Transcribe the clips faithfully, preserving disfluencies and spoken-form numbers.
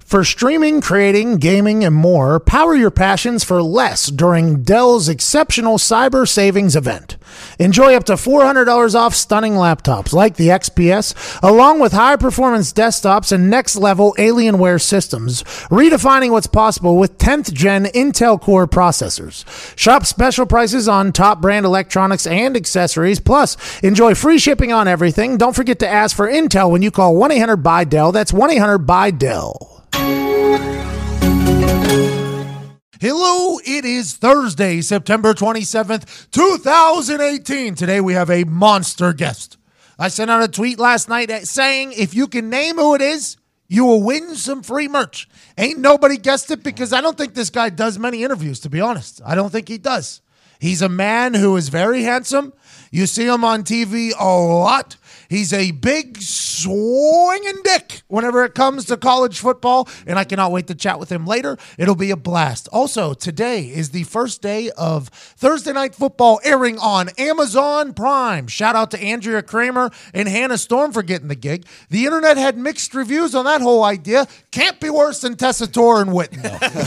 For streaming, creating, gaming, and more, power your passions for less during Dell's exceptional Cyber Savings event. Enjoy up to four hundred dollars off stunning laptops like the X P S, along with high-performance desktops and next-level Alienware systems, redefining what's possible with tenth gen Intel Core processors. Shop special prices on top-brand electronics and accessories, plus enjoy free shipping on everything. Don't forget to ask for Intel when you call one eight hundred buy Dell. That's one eight hundred buy Dell. Hello, it is Thursday, September twenty-seventh, two thousand eighteen. Today we have a monster guest. I sent out a tweet last night saying if you can name who it is, you will win some free merch. Ain't nobody guessed it because I don't think this guy does many interviews, to be honest. I don't think he does. He's a man who is very handsome. You see him on T V a lot. He's a big swinging dick whenever it comes to college football, and I cannot wait to chat with him later. It'll be a blast. Also, today is the first day of Thursday Night Football airing on Amazon Prime. Shout out to Andrea Kramer and Hannah Storm for getting the gig. The internet had mixed reviews on that whole idea. Can't be worse than Tessitore and Witten,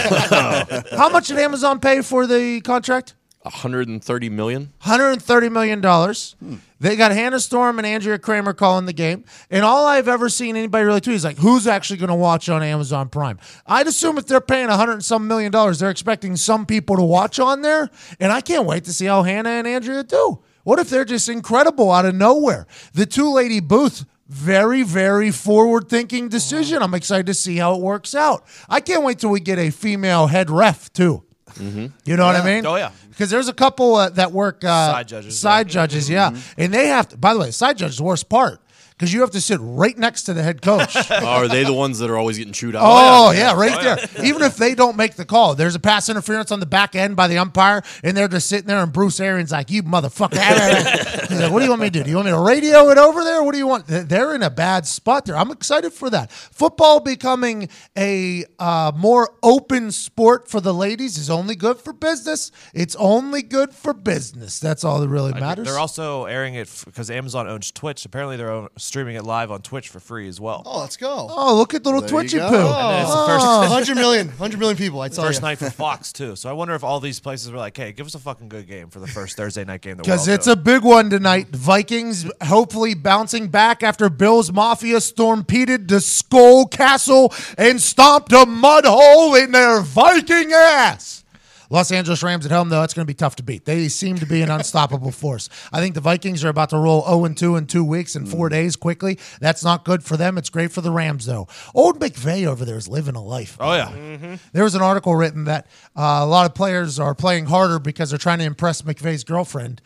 though. How much did Amazon pay for the contract? one hundred thirty million dollars. one hundred thirty million dollars. Hmm. They got Hannah Storm and Andrea Kramer calling the game. And all I've ever seen anybody really tweet is like, who's actually going to watch on Amazon Prime? I'd assume if they're paying one hundred and some million dollars, they're expecting some people to watch on there. And I can't wait to see how Hannah and Andrea do. What if they're just incredible out of nowhere? The two-lady booth, very, very forward-thinking decision. I'm excited to see how it works out. I can't wait till we get a female head ref, too. Mm-hmm. You know yeah. what I mean? Oh, yeah. Because there's a couple uh, that work uh, side judges. Side yeah. judges, yeah. Mm-hmm. And they have to, by the way, side judge is the worst part because you have to sit right next to the head coach. Oh, are they the ones that are always getting chewed out? Oh, yeah, yeah right oh, there. Yeah. Even if they don't make the call, there's a pass interference on the back end by the umpire, and they're just sitting there, and Bruce Arians like, you motherfucker. He's like, what do you want me to do? Do you want me to radio it over there? What do you want? They're in a bad spot there. I'm excited for that. Football becoming a uh, more open sport for the ladies is only good for business. It's only good for business. That's all that really matters. They're also airing it because Amazon owns Twitch. Apparently, they're own- streaming it live on Twitch for free as well. Oh, let's go. Oh, look at little there Twitchy poo. Oh. It's the first one hundred million, one hundred million people, I tell First you. night for Fox, too. So I wonder if all these places were like, hey, give us a fucking good game for the first Thursday night game. Because it's doing. a big one tonight. Vikings hopefully bouncing back after Bills Mafia stormpeded the Skull Castle and stomped a mud hole in their Viking ass. Los Angeles Rams at home, though, it's going to be tough to beat. They seem to be an unstoppable force. I think the Vikings are about to roll oh and two in two weeks in four days quickly. That's not good for them. It's great for the Rams, though. Old McVay over there is living a life. Oh, yeah. Mm-hmm. There was an article written that uh, a lot of players are playing harder because they're trying to impress McVay's girlfriend.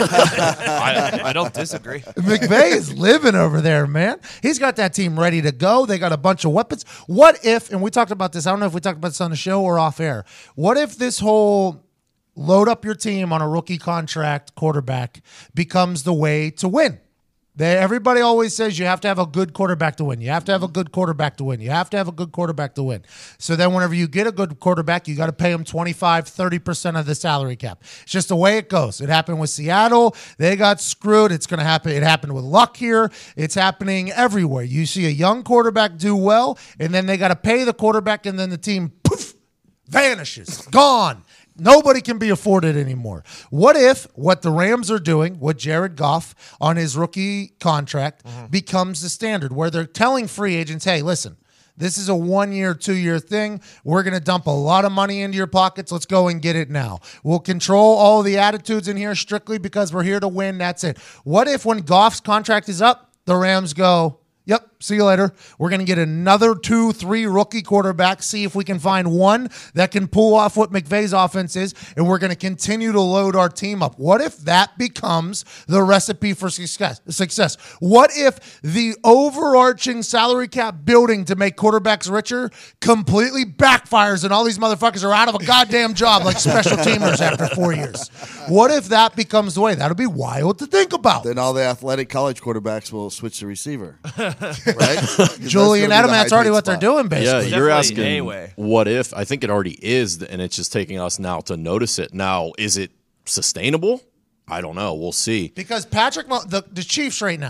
I, I don't disagree. McVay is living over there, man. He's got that team ready to go. They got a bunch of weapons. What if, and we talked about this, I don't know if we talked about this on the show or off air, what if this whole load up your team on a rookie contract quarterback becomes the way to win? They, everybody always says you have to have a good quarterback to win. You have to have a good quarterback to win. You have to have a good quarterback to win. So then whenever you get a good quarterback, you got to pay him twenty-five, thirty percent of the salary cap. It's just the way it goes. It happened with Seattle. They got screwed. It's going to happen. It happened with Luck here. It's happening everywhere. You see a young quarterback do well, and then they got to pay the quarterback, and then the team, poof, vanishes, gone. Nobody can be afforded anymore. What if what the Rams are doing, what Jared Goff on his rookie contract, mm-hmm. becomes the standard, where they're telling free agents, hey, listen, this is a one-year, two-year thing. We're going to dump a lot of money into your pockets. Let's go and get it now. We'll control all the attitudes in here strictly because we're here to win. That's it. What if when Goff's contract is up, the Rams go, yep, see you later. We're going to get another two, three rookie quarterbacks, see if we can find one that can pull off what McVay's offense is, and we're going to continue to load our team up. What if that becomes the recipe for success? Success? What if the overarching salary cap building to make quarterbacks richer completely backfires and all these motherfuckers are out of a goddamn job like special teamers after four years? What if that becomes the way? That would be wild to think about. Then all the athletic college quarterbacks will switch to receiver. Right? Julian Edelman, that's already what they're doing, basically. Yeah, you're asking anyway. What if. I think it already is, and it's just taking us now to notice it. Now, is it sustainable? I don't know. We'll see. Because Patrick, the, the Chiefs right now,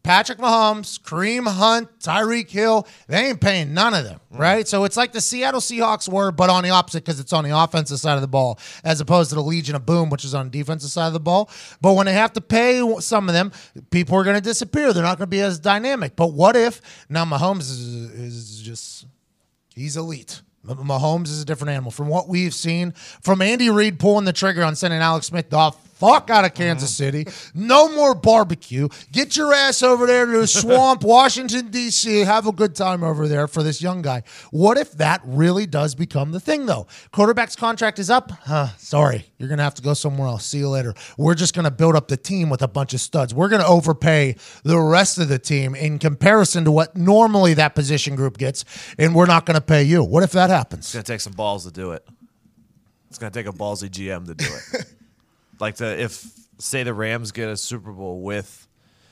Patrick Mahomes, Kareem Hunt, Tyreek Hill, they ain't paying none of them, right? So it's like the Seattle Seahawks were, but on the opposite because it's on the offensive side of the ball as opposed to the Legion of Boom, which is on the defensive side of the ball. But when they have to pay some of them, people are going to disappear. They're not going to be as dynamic. But what if now Mahomes is, is just, he's elite. Mahomes is a different animal. From what we've seen, from Andy Reid pulling the trigger on sending Alex Smith the fuck out of Kansas City, no more barbecue. Get your ass over there to the swamp, Washington, D C Have a good time over there for this young guy. What if that really does become the thing, though? Quarterback's contract is up? Huh, sorry. You're going to have to go somewhere else. See you later. We're just going to build up the team with a bunch of studs. We're going to overpay the rest of the team in comparison to what normally that position group gets, and we're not going to pay you. What if that happens? It's going to take some balls to do it. It's going to take a ballsy G M to do it. Like the if say the Rams get a Super Bowl with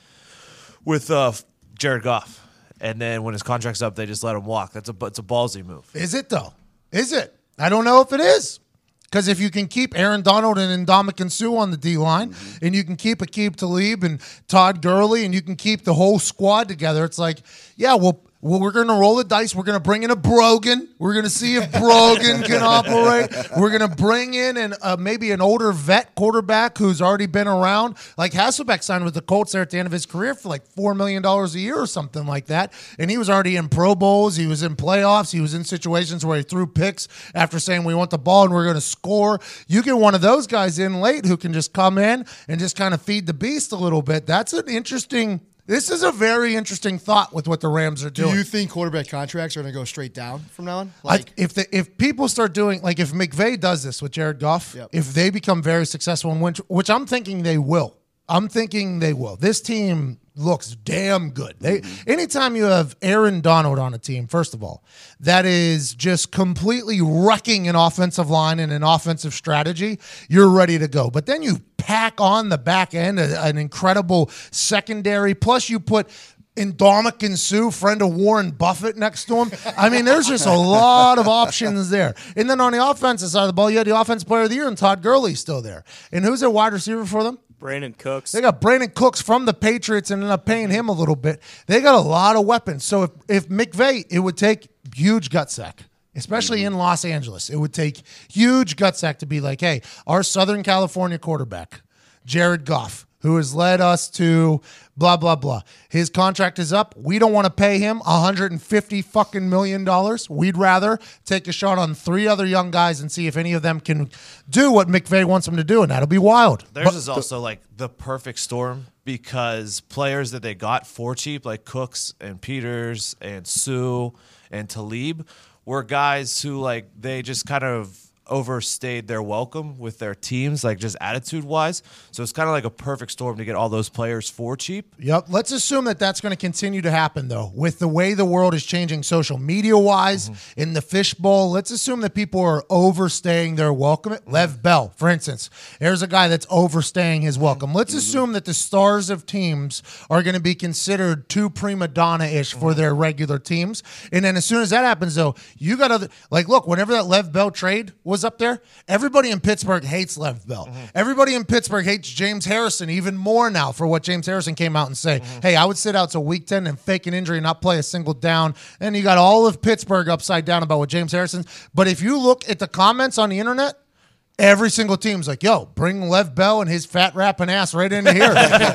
with uh, Jared Goff, and then when his contract's up, they just let him walk. That's a it's a ballsy move. Is it though? Is it? I don't know if it is. Because if you can keep Aaron Donald and Ndamukong Suh on the D-line, mm-hmm. and you can keep Aqib Talib and Todd Gurley, and you can keep the whole squad together, it's like, yeah, well, well we're going to roll the dice. We're going to bring in a Brogan. We're going to see if Brogan can operate. We're going to bring in an, uh, maybe an older vet quarterback who's already been around. Like Hasselbeck signed with the Colts there at the end of his career for like four million dollars a year or something like that. And he was already in Pro Bowls. He was in playoffs. He was in situations where he threw picks after saying we want the ball and we're going to score. You get one of those guys in late who can just come in and just kind of feed the beast a little bit. That's an interesting This is a very interesting thought with what the Rams are doing. Do you think quarterback contracts are going to go straight down from now on? Like, I, if the, if people start doing, like if McVay does this with Jared Goff, yep. if they become very successful in winter, which I'm thinking they will. I'm thinking they will. This team looks damn good. They mm-hmm. Anytime you have Aaron Donald on a team, first of all, that is just completely wrecking an offensive line and an offensive strategy, you're ready to go. But then you pack on the back end a, an incredible secondary, plus you put Ndamukong Suh, friend of Warren Buffett, next to him. I mean, there's just a lot of options there. And then on the offensive side of the ball, you had the offensive player of the year, and Todd Gurley still there. And who's their wide receiver for them? Brandon Cooks. They got Brandon Cooks from the Patriots and ended up paying him a little bit. They got a lot of weapons. So if, if McVay, it would take huge gut sack, especially mm-hmm. in Los Angeles. It would take huge gut sack to be like, hey, our Southern California quarterback, Jared Goff, who has led us to blah, blah, blah. His contract is up. We don't want to pay him one hundred fifty fucking million dollars. We'd rather take a shot on three other young guys and see if any of them can do what McVay wants them to do, and that'll be wild. Theirs but, is also like the perfect storm because players that they got for cheap, like Cooks and Peters and Suh and Talib, were guys who like they just kind of overstayed their welcome with their teams, like just attitude-wise. So it's kind of like a perfect storm to get all those players for cheap. Yep. Let's assume that that's going to continue to happen, though, with the way the world is changing social media-wise mm-hmm. in the fishbowl. Let's assume that people are overstaying their welcome. Mm-hmm. Lev Bell, for instance, there's a guy that's overstaying his welcome. Let's mm-hmm. assume that the stars of teams are going to be considered too prima donna-ish mm-hmm. for their regular teams. And then as soon as that happens, though, you got to, like, look, whenever that Lev Bell trade was up there, everybody in Pittsburgh hates Lev Bell. Mm-hmm. Everybody in Pittsburgh hates James Harrison even more now for what James Harrison came out and say. Mm-hmm. Hey, I would sit out till week ten and fake an injury and not play a single down. And you got all of Pittsburgh upside down about what James Harrison. But if you look at the comments on the internet, every single team's like, yo, bring Lev Bell and his fat rapping ass right into here.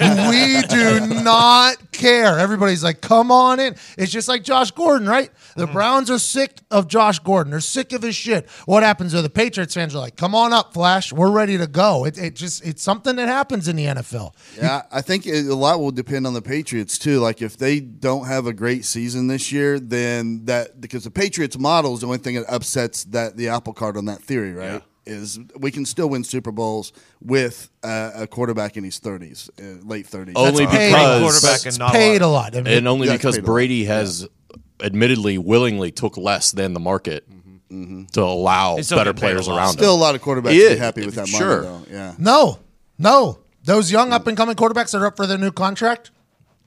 We do not care. Everybody's like, come on in. It's just like Josh Gordon, right? The mm-hmm. Browns are sick of Josh Gordon. They're sick of his shit. What happens to the Patriots fans are like, come on up, Flash. We're ready to go. It, it just it's something that happens in the N F L. Yeah, I think it, a lot will depend on the Patriots, too. Like, if they don't have a great season this year, then that – because the Patriots model is the only thing that upsets that the apple cart on that theory, right? Yeah. Is we can still win Super Bowls with uh, a quarterback in his thirties, uh, late thirties. Only That's paid. because quarterback and not paid a lot, I mean, and only yeah, because Brady has, yeah. admittedly, willingly took less than the market mm-hmm. to allow better players around. Still him. a lot of quarterbacks yeah, be happy with that sure. money, though. Yeah. No, no, those young up and coming quarterbacks that are up for their new contract.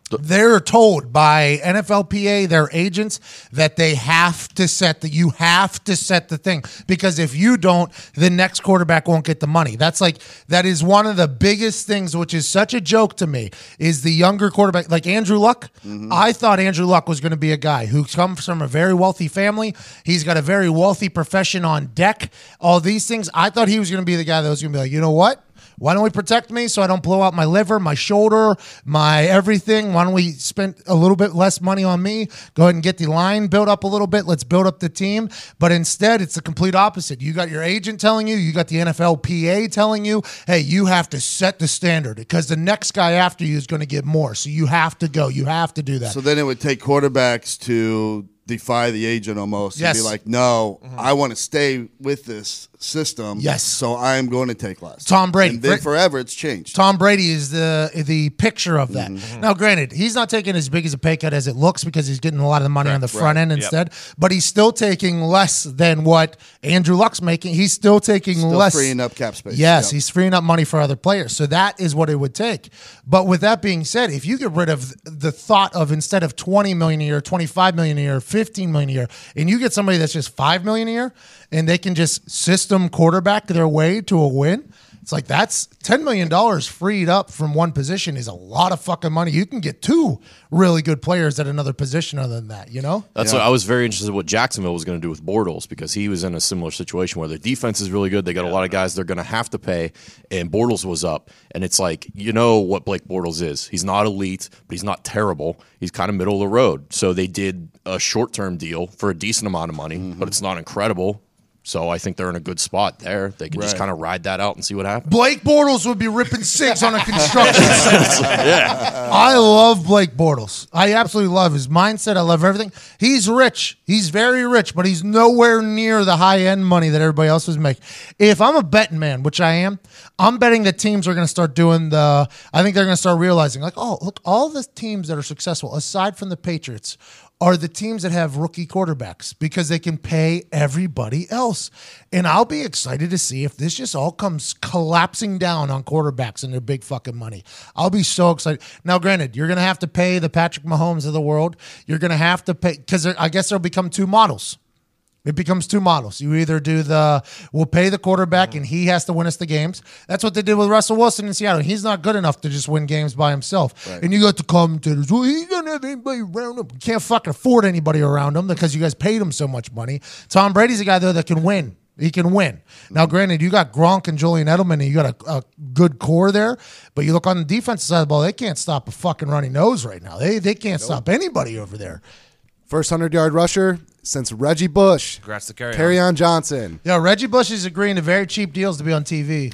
They're told by N F L P A, their agents, that they have to set the you have to set the thing, because if you don't, the next quarterback won't get the money. That's like that is one of the biggest things, which is such a joke to me, is the younger quarterback like Andrew Luck. Mm-hmm. I thought Andrew Luck was going to be a guy who comes from a very wealthy family. He's got a very wealthy profession on deck. All these things. I thought he was going to be the guy that was going to be like, you know what? Why don't we protect me so I don't blow out my liver, my shoulder, my everything? Why don't we spend a little bit less money on me? Go ahead and get the line built up a little bit. Let's build up the team. But instead, it's the complete opposite. You got your agent telling you, you got the N F L P A telling you, hey, you have to set the standard because the next guy after you is going to get more. So you have to go. You have to do that. So then it would take quarterbacks to defy the agent almost yes. and be like, no, mm-hmm. I want to stay with this system. Yes. So I'm going to take less. Tom Brady. And then forever it's changed. Tom Brady is the the picture of that. Mm-hmm. Now, granted, he's not taking as big as a pay cut as it looks because he's getting a lot of the money right, on the front right. end instead, yep. but he's still taking less than what Andrew Luck's making. He's still taking still less. freeing up cap space. Yes, yep. he's freeing up money for other players. So that is what it would take. But with that being said, if you get rid of the thought of instead of twenty million dollars a year, twenty-five million dollars a year, fifteen million dollars a year, and you get somebody that's just five million dollars a year and they can just system quarterback their way to a win, it's like that's ten million dollars freed up from one position is a lot of fucking money. You can get two really good players at another position other than that, you know? That's yeah. what I was very interested in what Jacksonville was going to do with Bortles, because he was in a similar situation where their defense is really good. They got yeah. a lot of guys they're going to have to pay, and Bortles was up. And it's like, you know what Blake Bortles is. He's not elite, but he's not terrible. He's kind of middle of the road. So they did a short-term deal for a decent amount of money, mm-hmm. but it's not incredible. So I think they're in a good spot there. They can right. just kind of ride that out and see what happens. Blake Bortles would be ripping cigs on a construction site. yeah. I love Blake Bortles. I absolutely love his mindset. I love everything. He's rich. He's very rich, but he's nowhere near the high-end money that everybody else was making. If I'm a betting man, which I am, I'm betting that teams are going to start doing the – I think they're going to start realizing, like, oh, look, all the teams that are successful, aside from the Patriots – are the teams that have rookie quarterbacks because they can pay everybody else. And I'll be excited to see if this just all comes collapsing down on quarterbacks and their big fucking money. I'll be so excited. Now, granted, you're going to have to pay the Patrick Mahomes of the world. You're going to have to pay because I guess there'll become two models. It becomes two models. You either do the, we'll pay the quarterback and he has to win us the games. That's what they did with Russell Wilson in Seattle. He's not good enough to just win games by himself. Right. And you got the commentators, well, he doesn't have anybody around him. You can't fucking afford anybody around him because you guys paid him so much money. Tom Brady's a guy, though, that can win. He can win. Now, granted, you got Gronk and Julian Edelman, and you got a, a good core there, but you look on the defensive side of the ball, they can't stop a fucking runny nose right now. They, they can't nope. stop anybody over there. First hundred-yard rusher since Reggie Bush. Congrats to Carry Carry on Johnson. Yeah, Reggie Bush is agreeing to very cheap deals to be on T V.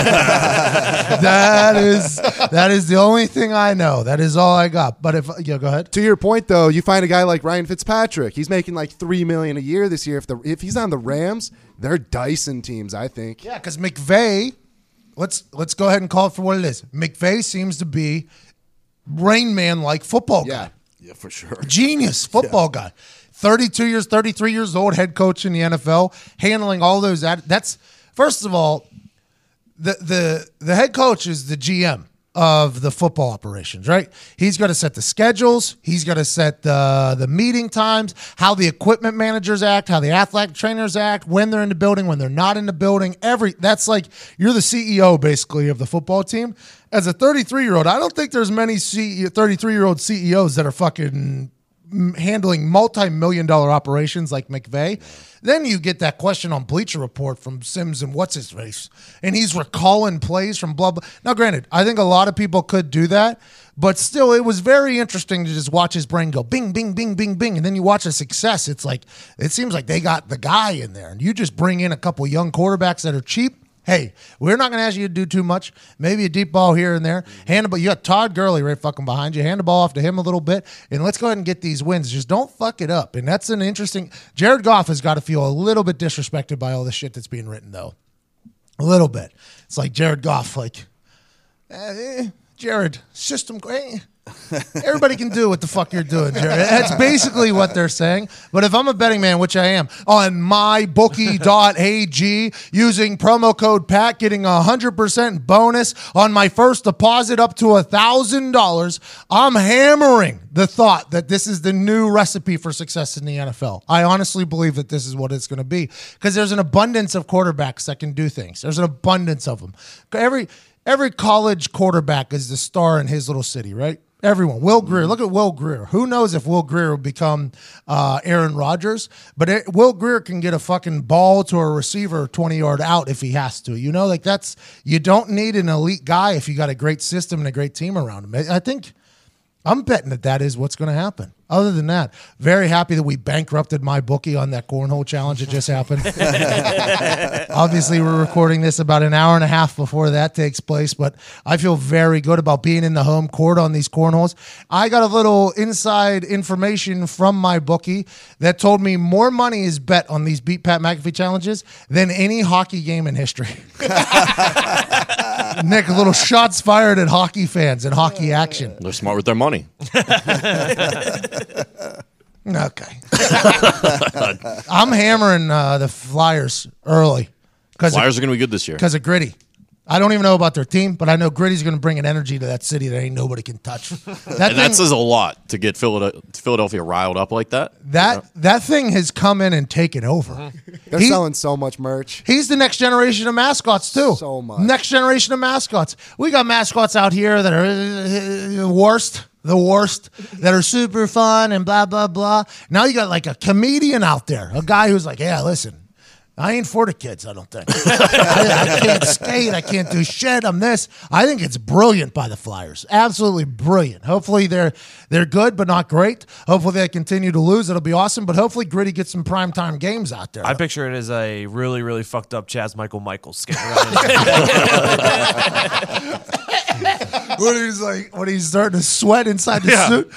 that is that is the only thing I know. That is all I got. But if yeah, go ahead. To your point, though, you find a guy like Ryan Fitzpatrick. He's making like three million a year this year. If the if he's on the Rams, they're Dyson teams, I think. Yeah, because McVay. Let's let's go ahead and call it for what it is. McVay seems to be Rain Man like football yeah. guy. Yeah, for sure. Genius football yeah. guy. thirty-two years, thirty-three years old, head coach in the N F L, handling all those. Ad- that's first of all, the the the head coach is the G M of the football operations, right? He's got to set the schedules. He's got to set the the meeting times, how the equipment managers act, how the athletic trainers act, when they're in the building, when they're not in the building. Every that's like you're the C E O basically of the football team. As a thirty-three-year-old, I don't think there's many thirty-three-year-old C E Os that are fucking handling multi-million dollar operations like McVay. Then you get that question on Bleacher Report from Sims and what's his face, and he's recalling plays from blah blah. Now, granted, I think a lot of people could do that, but still, it was very interesting to just watch his brain go bing, bing, bing, bing, bing, and then you watch the success. It's like it seems like they got the guy in there, and you just bring in a couple young quarterbacks that are cheap. Hey, we're not going to ask you to do too much. Maybe a deep ball here and there. Hand the ball. You got Todd Gurley right fucking behind you. Hand the ball off to him a little bit, and let's go ahead and get these wins. Just don't fuck it up. And that's an interesting. Jared Goff has got to feel a little bit disrespected by all the shit that's being written, though. A little bit. It's like Jared Goff, like, eh, Jared, system great. Everybody can do what the fuck you're doing, Jerry. That's basically what they're saying. But if I'm a betting man, which I am, on my bookie dot a g using promo code PAT, getting a one hundred percent bonus on my first deposit up to one thousand dollars, I'm hammering the thought that this is the new recipe for success in the N F L. I honestly believe that this is what it's going to be because there's an abundance of quarterbacks that can do things. There's an abundance of them. Every, every college quarterback is the star in his little city, right? Everyone. Will Greer. Look at Will Greer. Who knows if Will Greer will become uh, Aaron Rodgers? But it, Will Greer can get a fucking ball to a receiver twenty yard out if he has to. You know, like that's, you don't need an elite guy if you got a great system and a great team around him. I think, I'm betting that that is what's going to happen. Other than that, very happy that we bankrupted my bookie on that cornhole challenge that just happened. Obviously, we're recording this about an hour and a half before that takes place, but I feel very good about being in the home court on these cornholes. I got a little inside information from my bookie that told me more money is bet on these Beat Pat McAfee challenges than any hockey game in history. Nick, little shots fired at hockey fans and hockey action. They're smart with their money. Okay. I'm hammering uh, the Flyers early. Flyers are going to be good this year. Because of Gritty. I don't even know about their team, but I know Gritty's going to bring an energy to that city that ain't nobody can touch. That, and thing, that says a lot to get Philadelphia, Philadelphia riled up like that. That you know? that thing has come in and taken over. They're He- selling so much merch. He's the next generation of mascots, too. So much. Next generation of mascots. We got mascots out here that are uh, worst. The worst, that are super fun and blah, blah, blah. Now you got like a comedian out there, a guy who's like, yeah, listen, I ain't for the kids, I don't think. I, I can't skate. I can't do shit. I'm this. I think it's brilliant by the Flyers. Absolutely brilliant. Hopefully they're they're good, but not great. Hopefully they continue to lose. It'll be awesome. But hopefully Gritty gets some primetime games out there. I picture it as a really, really fucked up Chaz Michael Michaels skating around. when he's like, when he's starting to sweat inside the suit.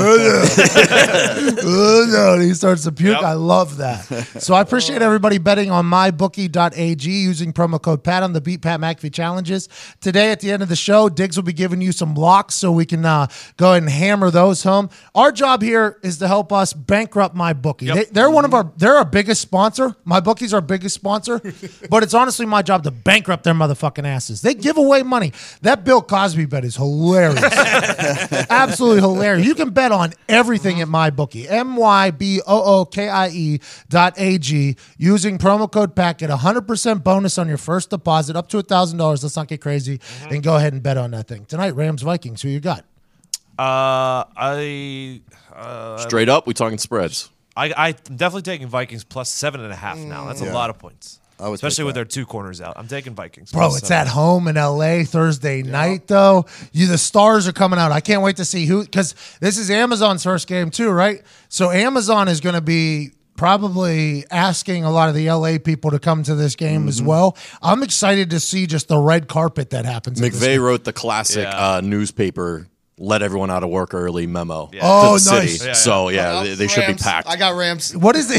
Oh no. Oh no. And he starts to puke. Yep. I love that. So I appreciate everybody betting on my bookie dot a g using promo code PAT on the Beat Pat McAfee challenges. Today at the end of the show, Diggs will be giving you some locks so we can uh, go ahead and hammer those home. Our job here is to help us bankrupt my bookie. Yep. They, they're one of our, they're our biggest sponsor. My bookie's our biggest sponsor, but it's honestly my job to bankrupt their motherfucking asses. They give away money. That Bill Cosby bet is hilarious. Absolutely hilarious. You can bet on everything at MyBookie. M Y B O O K I E dot A G using promo code PAT. Get a one hundred percent bonus on your first deposit up to one thousand dollars. Let's not get crazy. And go ahead and bet on that thing. Tonight, Rams Vikings. Who you got? Uh, I, uh, Straight up, we talking spreads. I, I'm definitely taking Vikings plus seven and a half now. That's a lot of points, I would especially take with that. their two corners out. I'm taking Vikings. Bro, plus it's seven. at home in L A Thursday night, though. You, the stars are coming out. I can't wait to see who, because this is Amazon's first game too, right? So Amazon is going to be probably asking a lot of the L A people to come to this game as well. I'm excited to see just the red carpet that happens. at this McVay game. wrote the classic Yeah. uh, newspaper, let everyone out of work early memo to Oh, the nice. city. Yeah, So, yeah, they, they should be Rams. packed. I got Rams. What is it?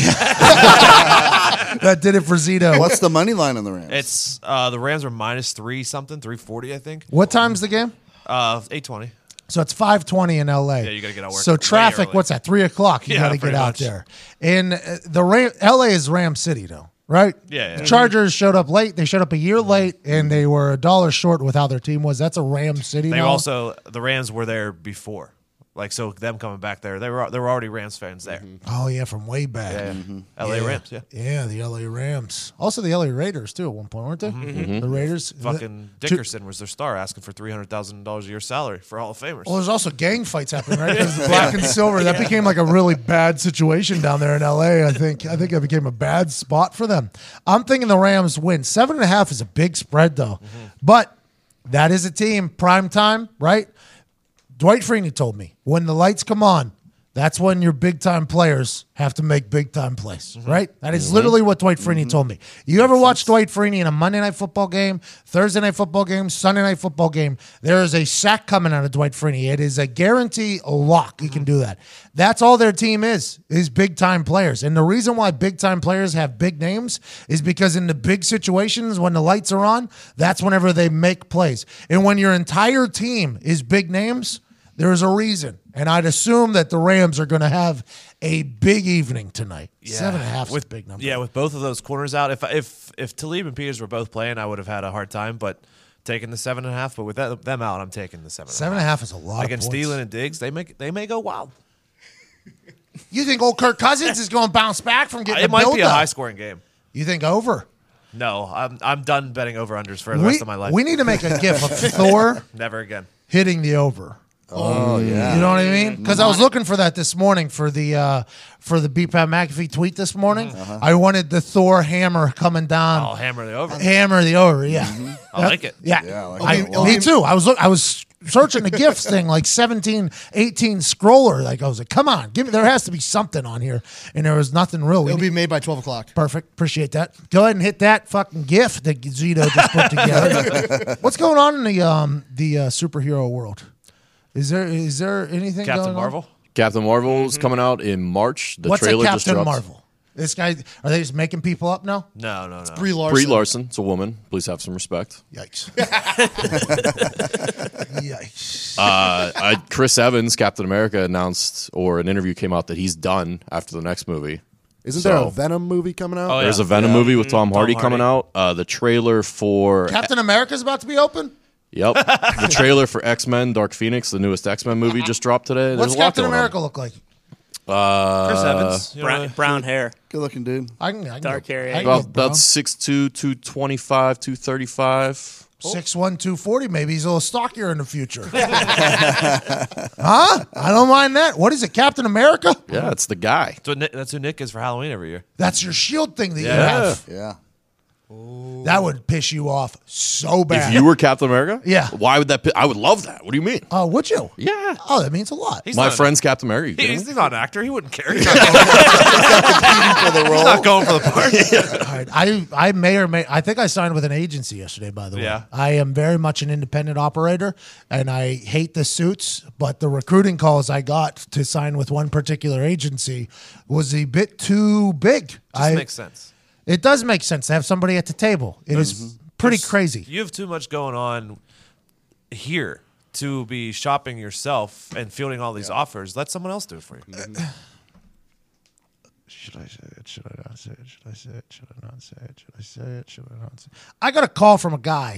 That did it for Zito. What's the money line on the Rams? It's uh, the Rams are minus three something, three forty, I think. What time's the game? Uh, eight twenty. So it's five twenty in L A. Yeah, you gotta get out of work So way traffic, early. what's that? Three o'clock. You Yeah, got to get pretty out much. there. And uh, the Ram- L A is Ram City, though, right? Yeah, yeah. The Chargers showed up late. They showed up a year late, and they were a dollar short with how their team was. That's a Ram City. They now. also the Rams were there before, like so them coming back there. They were they were already Rams fans there. Oh yeah, from way back. Yeah, L A Yeah. Rams. Yeah, Yeah, the L A Rams. Also the L A Raiders too at one point, weren't they? Mm-hmm. The Raiders. fucking Dickerson was their star, asking for three hundred thousand dollars a year salary for Hall of Famers. Well, there's also gang fights happening, right? There's black and silver. That became like a really bad situation down there in L A. I think. I think that became a bad spot for them. I'm thinking the Rams win. Seven and a half is a big spread, though. But that is a team prime time, right? Dwight Freeney told me when the lights come on, that's when your big time players have to make big time plays, right? That is literally what Dwight Freeney told me. You ever watch Dwight Freeney in a Monday Night Football game, Thursday Night Football game, Sunday Night Football game? There is a sack coming out of Dwight Freeney. It is a guarantee, a lock. You can do that. That's all their team is, is big time players. And the reason why big time players have big names is because in the big situations, when the lights are on, that's whenever they make plays. And when your entire team is big names, There is a reason, and I'd assume that the Rams are going to have a big evening tonight. Yeah. Seven and a half is with a big number. Yeah, with both of those corners out. If if if Talib and Peters were both playing, I would have had a hard time. But taking the seven and a half. But with that, them out, I'm taking the seven. Seven and a half is a lot Against of points. Thielen and Diggs, they make they may go wild. You think old Kirk Cousins is going to bounce back from getting It a might be a build-up? high scoring game. You think over? No, I'm I'm done betting over unders for the we, rest of my life. we need to make a gif of Thor Never again. hitting the over. Oh yeah. You know what I mean? Because I was looking for that this morning for the uh, for the B. Pat McAfee tweet this morning. Uh-huh. I wanted the Thor hammer coming down. I'll hammer the over. Hammer the over, yeah. I like it. Yeah, Yeah, I like I- it a lot. me too. I was look, I was searching the gifts thing like seventeen, eighteen scroller. Like I was like, come on, give me. There has to be something on here, and there was nothing real. We It'll need- be made by twelve o'clock. Perfect. Appreciate that. Go ahead and hit that fucking GIF that Zito just put together. What's going on in the um the uh, superhero world? Is there is there anything Captain going on? Marvel. Captain Marvel's coming out in March. The What's a trailer just Captain dropped. Marvel? This guy, are they just making people up now? No, no, no. Brie Larson. Brie Larson. It's a woman. Please have some respect. Yikes. Yikes. Uh, I, Chris Evans, Captain America, announced, or an interview came out that he's done after the next movie. Isn't So- there a Venom movie coming out? Oh, yeah. There's a Venom movie with Tom Hardy Tom coming Hardy. out. Uh, the trailer for Captain America's about to be open? Yep, the trailer for X-Men: Dark Phoenix, the newest X-Men movie, just dropped today. There's What's a lot Captain going on. America look like? Uh, Chris Evans. You know, Brown, brown hair. Good looking dude. I can, I can Dark go, hair, I yeah. can go About brown. about six two, two twenty-five, two thirty-five. six one, two forty, maybe he's a little stockier in the future. Huh? I don't mind that. What is it, Captain America? Yeah, it's the guy. That's, what Nick, that's who Nick is for Halloween every year. That's your shield thing that you Yeah. have. Yeah. That would piss you off so bad. If you were Captain America, Yeah. why would that? pi- I would love that. What do you mean? Oh, would you? Yeah, Oh, that means a lot. He's my not, friend's Captain America. You kidding He's, me? he's not an actor. He wouldn't care. He's not going, For the role. he's not going for the part. All right. I, I may or may I think I signed with an agency yesterday, by the way. Yeah. I am very much an independent operator and I hate the suits, but the recruiting calls I got to sign with one particular agency was a bit too big. Just I, makes sense. It does make sense to have somebody at the table. It is pretty crazy. You have too much going on here to be shopping yourself and fielding all these offers. Let someone else do it for you. Should I say it? Should I not say it? Should I say it? Should I not say it? Should I say it? Should I not say it? I got a call from a guy.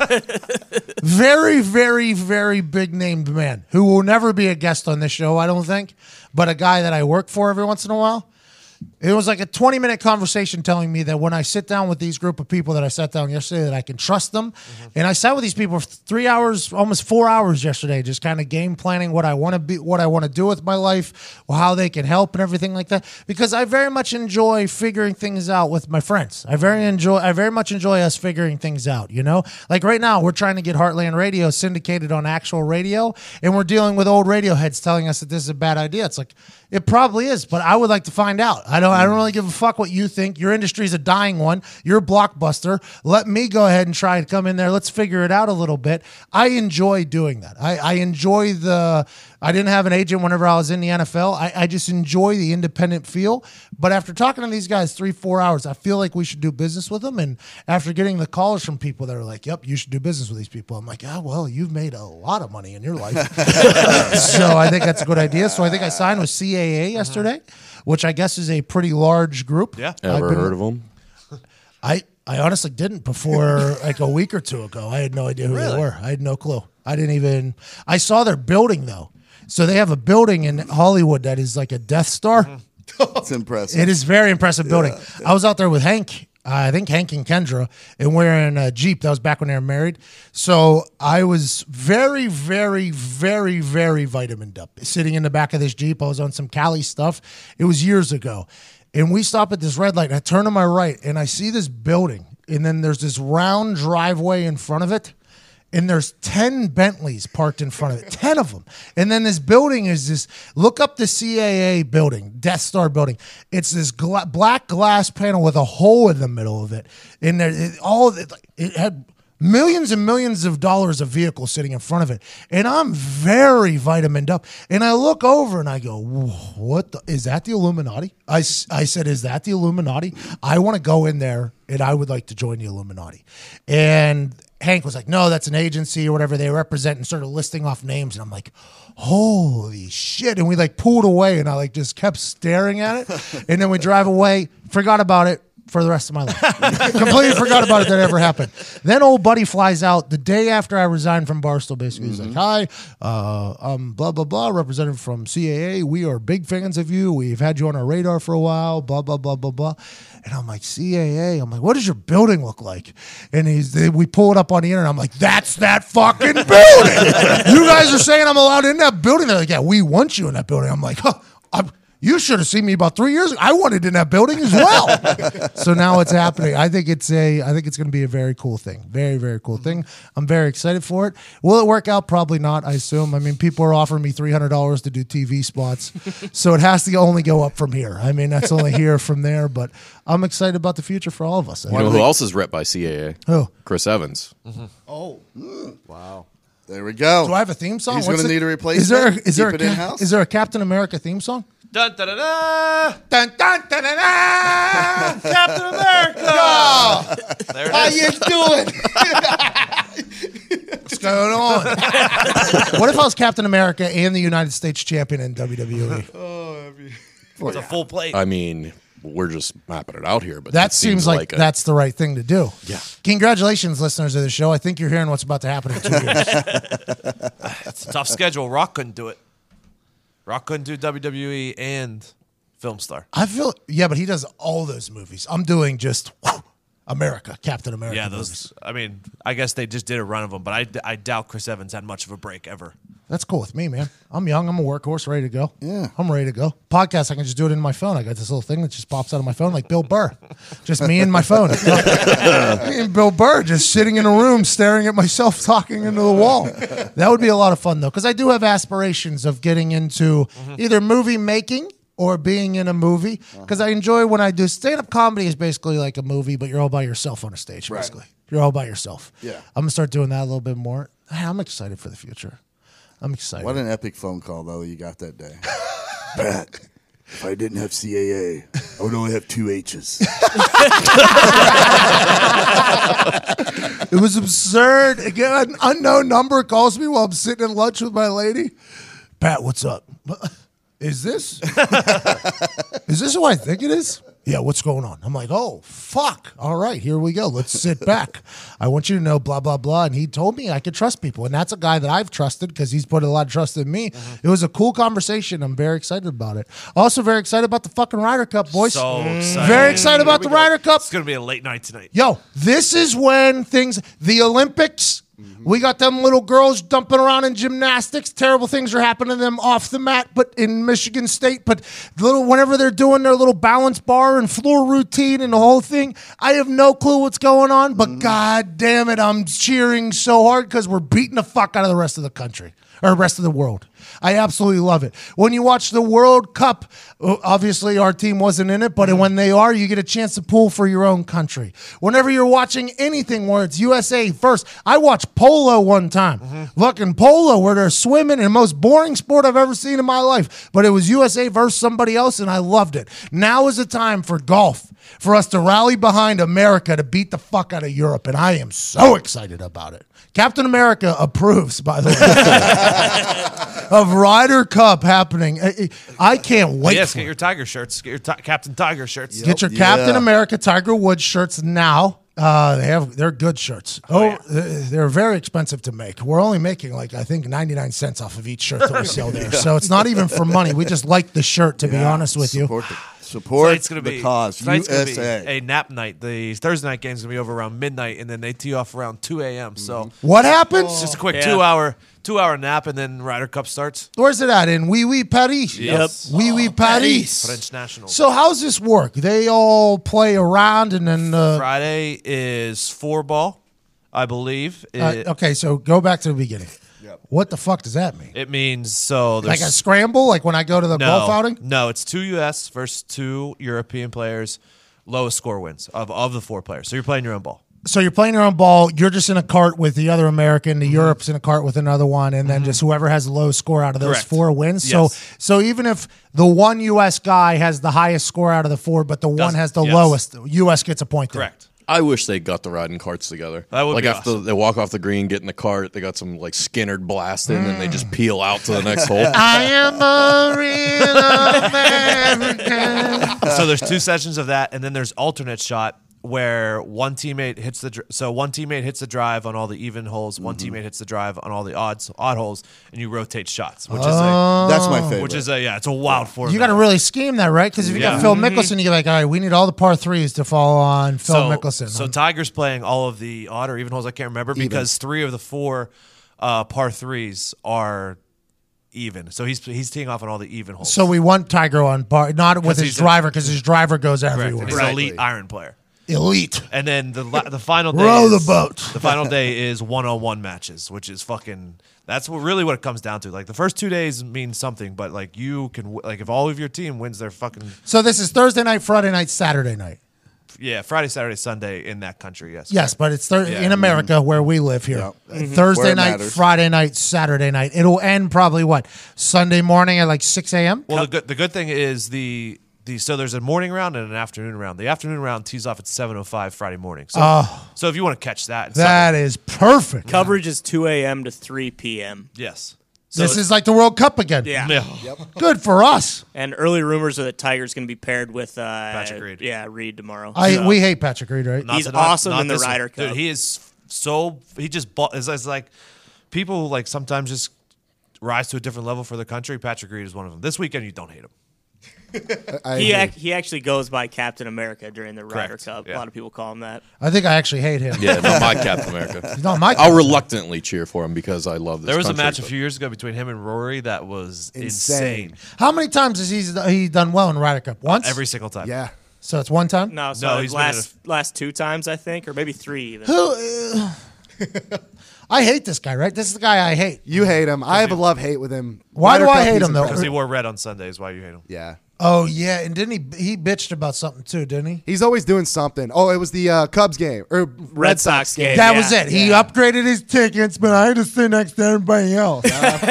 very, very, very big named man who will never be a guest on this show, I don't think, but a guy that I work for every once in a while. It was like a twenty minute conversation telling me that when I sit down with these group of people that I sat down yesterday, that I can trust them. Mm-hmm. And I sat with these people for three hours, almost four hours yesterday, just kind of game planning what I want to be, what I want to do with my life, how they can help and everything like that. Because I very much enjoy figuring things out with my friends. I very enjoy, I very much enjoy us figuring things out, you know? Like right now, we're trying to get Heartland Radio syndicated on actual radio, and we're dealing with old radio heads telling us that this is a bad idea. It's like, it probably is, but I would like to find out. I don't I don't really give a fuck what you think. Your industry's a dying one. You're a blockbuster. Let me go ahead and try and come in there. Let's figure it out a little bit. I enjoy doing that. I, I enjoy the I didn't have an agent whenever I was in the N F L. I, I just enjoy the independent feel. But after talking to these guys three, four hours, I feel like we should do business with them. And after getting the calls from people that are like, yep, you should do business with these people. I'm like, oh, well, you've made a lot of money in your life. So I think that's a good idea. So I think I signed with C A A yesterday, which I guess is a pretty large group. Yeah. I've Ever been- heard of him? I, I honestly didn't before like a week or two ago. I had no idea who they were. I had no clue. I didn't even. I saw their building though. So they have a building in Hollywood that is like a Death Star. It's impressive. It is a very impressive building. I was out there with Hank. Uh, I think Hank and Kendra, and we're in a Jeep. That was back when they were married. So I was very, very, very, very vitamined up. Sitting in the back of this Jeep, I was on some Cali stuff. It was years ago. And we stop at this red light. And I turn to my right, and I see this building. And then there's this round driveway in front of it. And there's ten Bentleys parked in front of it, ten of them. And then this building is this, look up the C A A building, Death Star building. It's this gla- black glass panel with a hole in the middle of it. And there, it, all of it, it had millions and millions of dollars of vehicles sitting in front of it. And I'm very vitamined up. And I look over and I go, what the, is that the Illuminati? I, s- I said, is that the Illuminati? I want to go in there and I would like to join the Illuminati. And Hank was like, no, that's an agency or whatever they represent, and started listing off names. And I'm like, holy shit. And we like pulled away and I like just kept staring at it. And then we drive away, forgot about it for the rest of my life. Completely forgot about it that ever happened. Then old buddy flies out the day after I resigned from Barstool. Basically, he's like, hi, uh, I'm blah, blah, blah, representative from C A A. We are big fans of you. We've had you on our radar for a while, blah, blah, blah, blah, blah. And I'm like, C A A? I'm like, what does your building look like? And he's, we pull it up on the internet. I'm like, that's that fucking building. You guys are saying I'm allowed in that building? They're like, yeah, we want you in that building. I'm like, huh, I'm, you should have seen me about three years ago. I wanted in that building as well. So now it's happening. I think it's a. I think it's going to be a very cool thing. Very, very cool thing. I'm very excited for it. Will it work out? Probably not. I assume. I mean, people are offering me three hundred dollars to do T V spots, so it has to only go up from here. I mean, that's only here from there. But I'm excited about the future for all of us. You know who else is rep by C A A? Who? Chris Evans. Mm-hmm. Oh, wow. There we go. Do I have a theme song? He's What's going to it- need a replacement. Is there? Is there, Keep a, it Cap- in-house? is there a Captain America theme song? Dun, dun, dun, dun. Dun, dun, dun, dun, dun. Captain America. There How it is. you doing? What's going on? What if I was Captain America and the United States champion in W W E? It's a full plate. I mean, we're just mapping it out here, but That it seems like, a- that's the right thing to do. Yeah. Congratulations, listeners of the show. I think you're hearing what's about to happen in two years. It's a tough schedule. Rock couldn't do it. Rock couldn't do W W E and Film Star. I feel, yeah, but he does all those movies. I'm doing just America, Captain America. Yeah, movies. those. I mean, I guess they just did a run of them, but I, I doubt Chris Evans had much of a break ever. That's cool with me, man. I'm young. I'm a workhorse, ready to go. Yeah. I'm ready to go. Podcast, I can just do it in my phone. I got this little thing that just pops out of my phone like Bill Burr. Just me and my phone. Me and Bill Burr just sitting in a room staring at myself talking into the wall. That would be a lot of fun, though, because I do have aspirations of getting into either movie making or being in a movie, because I enjoy when I do stand-up comedy is basically like a movie, but you're all by yourself on a stage, basically. You're all by yourself. Yeah. I'm going to start doing that a little bit more. I'm excited for the future. I'm excited. What an epic phone call, though, you got that day. Pat, if I didn't have C A A, I would only have two H's. It was absurd. Again, an unknown number calls me while I'm sitting at lunch with my lady. Pat, what's up? Is this? Is this who I think it is? Yeah, what's going on? I'm like, oh, fuck. All right, here we go. Let's sit back. I want you to know blah, blah, blah. And he told me I could trust people. And that's a guy that I've trusted because he's put a lot of trust in me. Mm-hmm. It was a cool conversation. I'm very excited about it. Also very excited about the fucking Ryder Cup, boys. So excited. Very excited about the Ryder Cup. It's going to be a late night tonight. Yo, this is when things, the Olympics, we got them little girls dumping around in gymnastics. Terrible things are happening to them off the mat, but in Michigan State. But little whenever they're doing their little balance bar and floor routine and the whole thing, I have no clue what's going on. But god damn it, I'm cheering so hard because we're beating the fuck out of the rest of the country or the rest of the world. I absolutely love it. When you watch the World Cup, obviously our team wasn't in it, but when they are, you get a chance to pull for your own country. Whenever you're watching anything where it's U S A first, I watched polo one time. Mm-hmm. Fucking polo where they're swimming in the most boring sport I've ever seen in my life. But it was U S A versus somebody else, and I loved it. Now is the time for golf, for us to rally behind America to beat the fuck out of Europe, and I am so excited about it. Captain America approves, by the way, of Ryder Cup happening. I, I can't wait. Yes, for get it. your Tiger shirts. Get your ti- Captain Tiger shirts. Get your Yeah. Captain America Tiger Woods shirts now. Uh, they have they're good shirts. Oh, yeah. they're very expensive to make. We're only making like I think ninety-nine cents off of each shirt that we sell there. So it's not even for money. We just like the shirt, to be honest with you. Support the, support Tonight's gonna the be, cause. tonight's U gonna S be A. a nap night. The Thursday night game's gonna be over around midnight, and then they tee off around two a.m. So What happens? it's just a quick Yeah. two hour two hour nap, and then Ryder Cup starts. Where's it at? In Wee Wee Paris? Yep. Wee Wee Paris. French National. So how's this work? They all play around and then uh, Friday is four ball, I believe. It, uh, okay, so go back to the beginning. What the fuck does that mean? it means so Like there's a scramble, like when I go to the no, golf outing? No, it's two U S versus two European players. Lowest score wins of, of the four players. So you're playing your own ball. So you're playing your own ball. You're just in a cart with the other American. The Europe's in a cart with another one, and then just whoever has the lowest score out of those Correct. four wins. Yes. So, so even if the one U S guy has the highest score out of the four, but the one Doesn't- has the yes. lowest, U S gets a point. there. Correct. I wish they got the riding carts together. That would like be after awesome. they walk off the green, get in the cart, they got some like Skinnerd blasting, and they just peel out to the next hole. I am a real American. So there's two sessions of that, and then there's alternate shot where one teammate hits the dr- so one teammate hits the drive on all the even holes, one teammate hits the drive on all the odds odd holes, and you rotate shots, which is a That's my favorite. which is a yeah, it's a wild format. You got to really scheme that, right? Because if you Yeah. got Phil Mickelson, you're like, all right, we need all the par threes to fall on Phil so, Mickelson. So Tiger's playing all of the odd or even holes. I can't remember because three of the four uh, par threes are even. So he's he's teeing off on all the even holes. So we want Tiger on par, not with 'Cause his he's a- driver, because his driver goes Correct. everywhere. And he's an elite iron player. Elite. And then the la- the final day Row the is- boat. The final day is one on one matches, which is fucking. That's what really what it comes down to. Like the first two days mean something, but like you can w- like if all of your team wins their fucking So this is Thursday night, Friday night, Saturday night. yeah Friday, Saturday, Sunday in that country. Yes. Yes, but it's thir- Yeah. in America where we live here. Yeah. Mhm. Thursday Where it night, matters. Friday night, Saturday night. It'll end probably what Sunday morning at like six a.m. Well, the good the good thing is the the so there's a morning round and an afternoon round. The afternoon round tees off at seven oh five Friday morning. So so if you want to catch that, and That is perfect. Coverage is two a.m. to three p.m. Sunday- yes. So This it's- is like the World Cup again. Yeah. yeah. Good for us. And early rumors are that Tiger's going to be paired with uh, Patrick Reed. Yeah, Reed tomorrow. I No. we hate Patrick Reed, right? Not He's to- not- awesome not in the this one. Ryder Cup. Dude, he is so he just bought. It's, it's like people like sometimes just rise to a different level for the country. Patrick Reed is one of them. This weekend, you don't hate him. I he agree. ac- he actually goes by Captain America during the Ryder Correct. Cup. Yeah. A lot of people call him that. I think I actually hate him. Yeah, not my Captain America. He's not my. I'll reluctantly cheer for him because I love this. There was a country, match a but- few years ago between him and Rory that was Insane. insane. How many times has he he done well in Ryder Cup? Once. Every single time. Yeah. So it's one time. No, so No, he's been last last two times I think, or maybe three even. Who? uh, I hate this guy. Right. This is the guy I hate. You hate him. I have a love hate with him. Why do Ryder I Cup, hate he's him, though? Because incredible. he wore red on Sunday is why you hate him. Yeah. Oh yeah, and didn't he? He bitched about something too, didn't he? He's always doing something. Oh, it was the uh, Cubs game or Red, Red Sox, Sox game. game. That Yeah, was it. He yeah. upgraded his tickets, but I had to sit next to everybody else.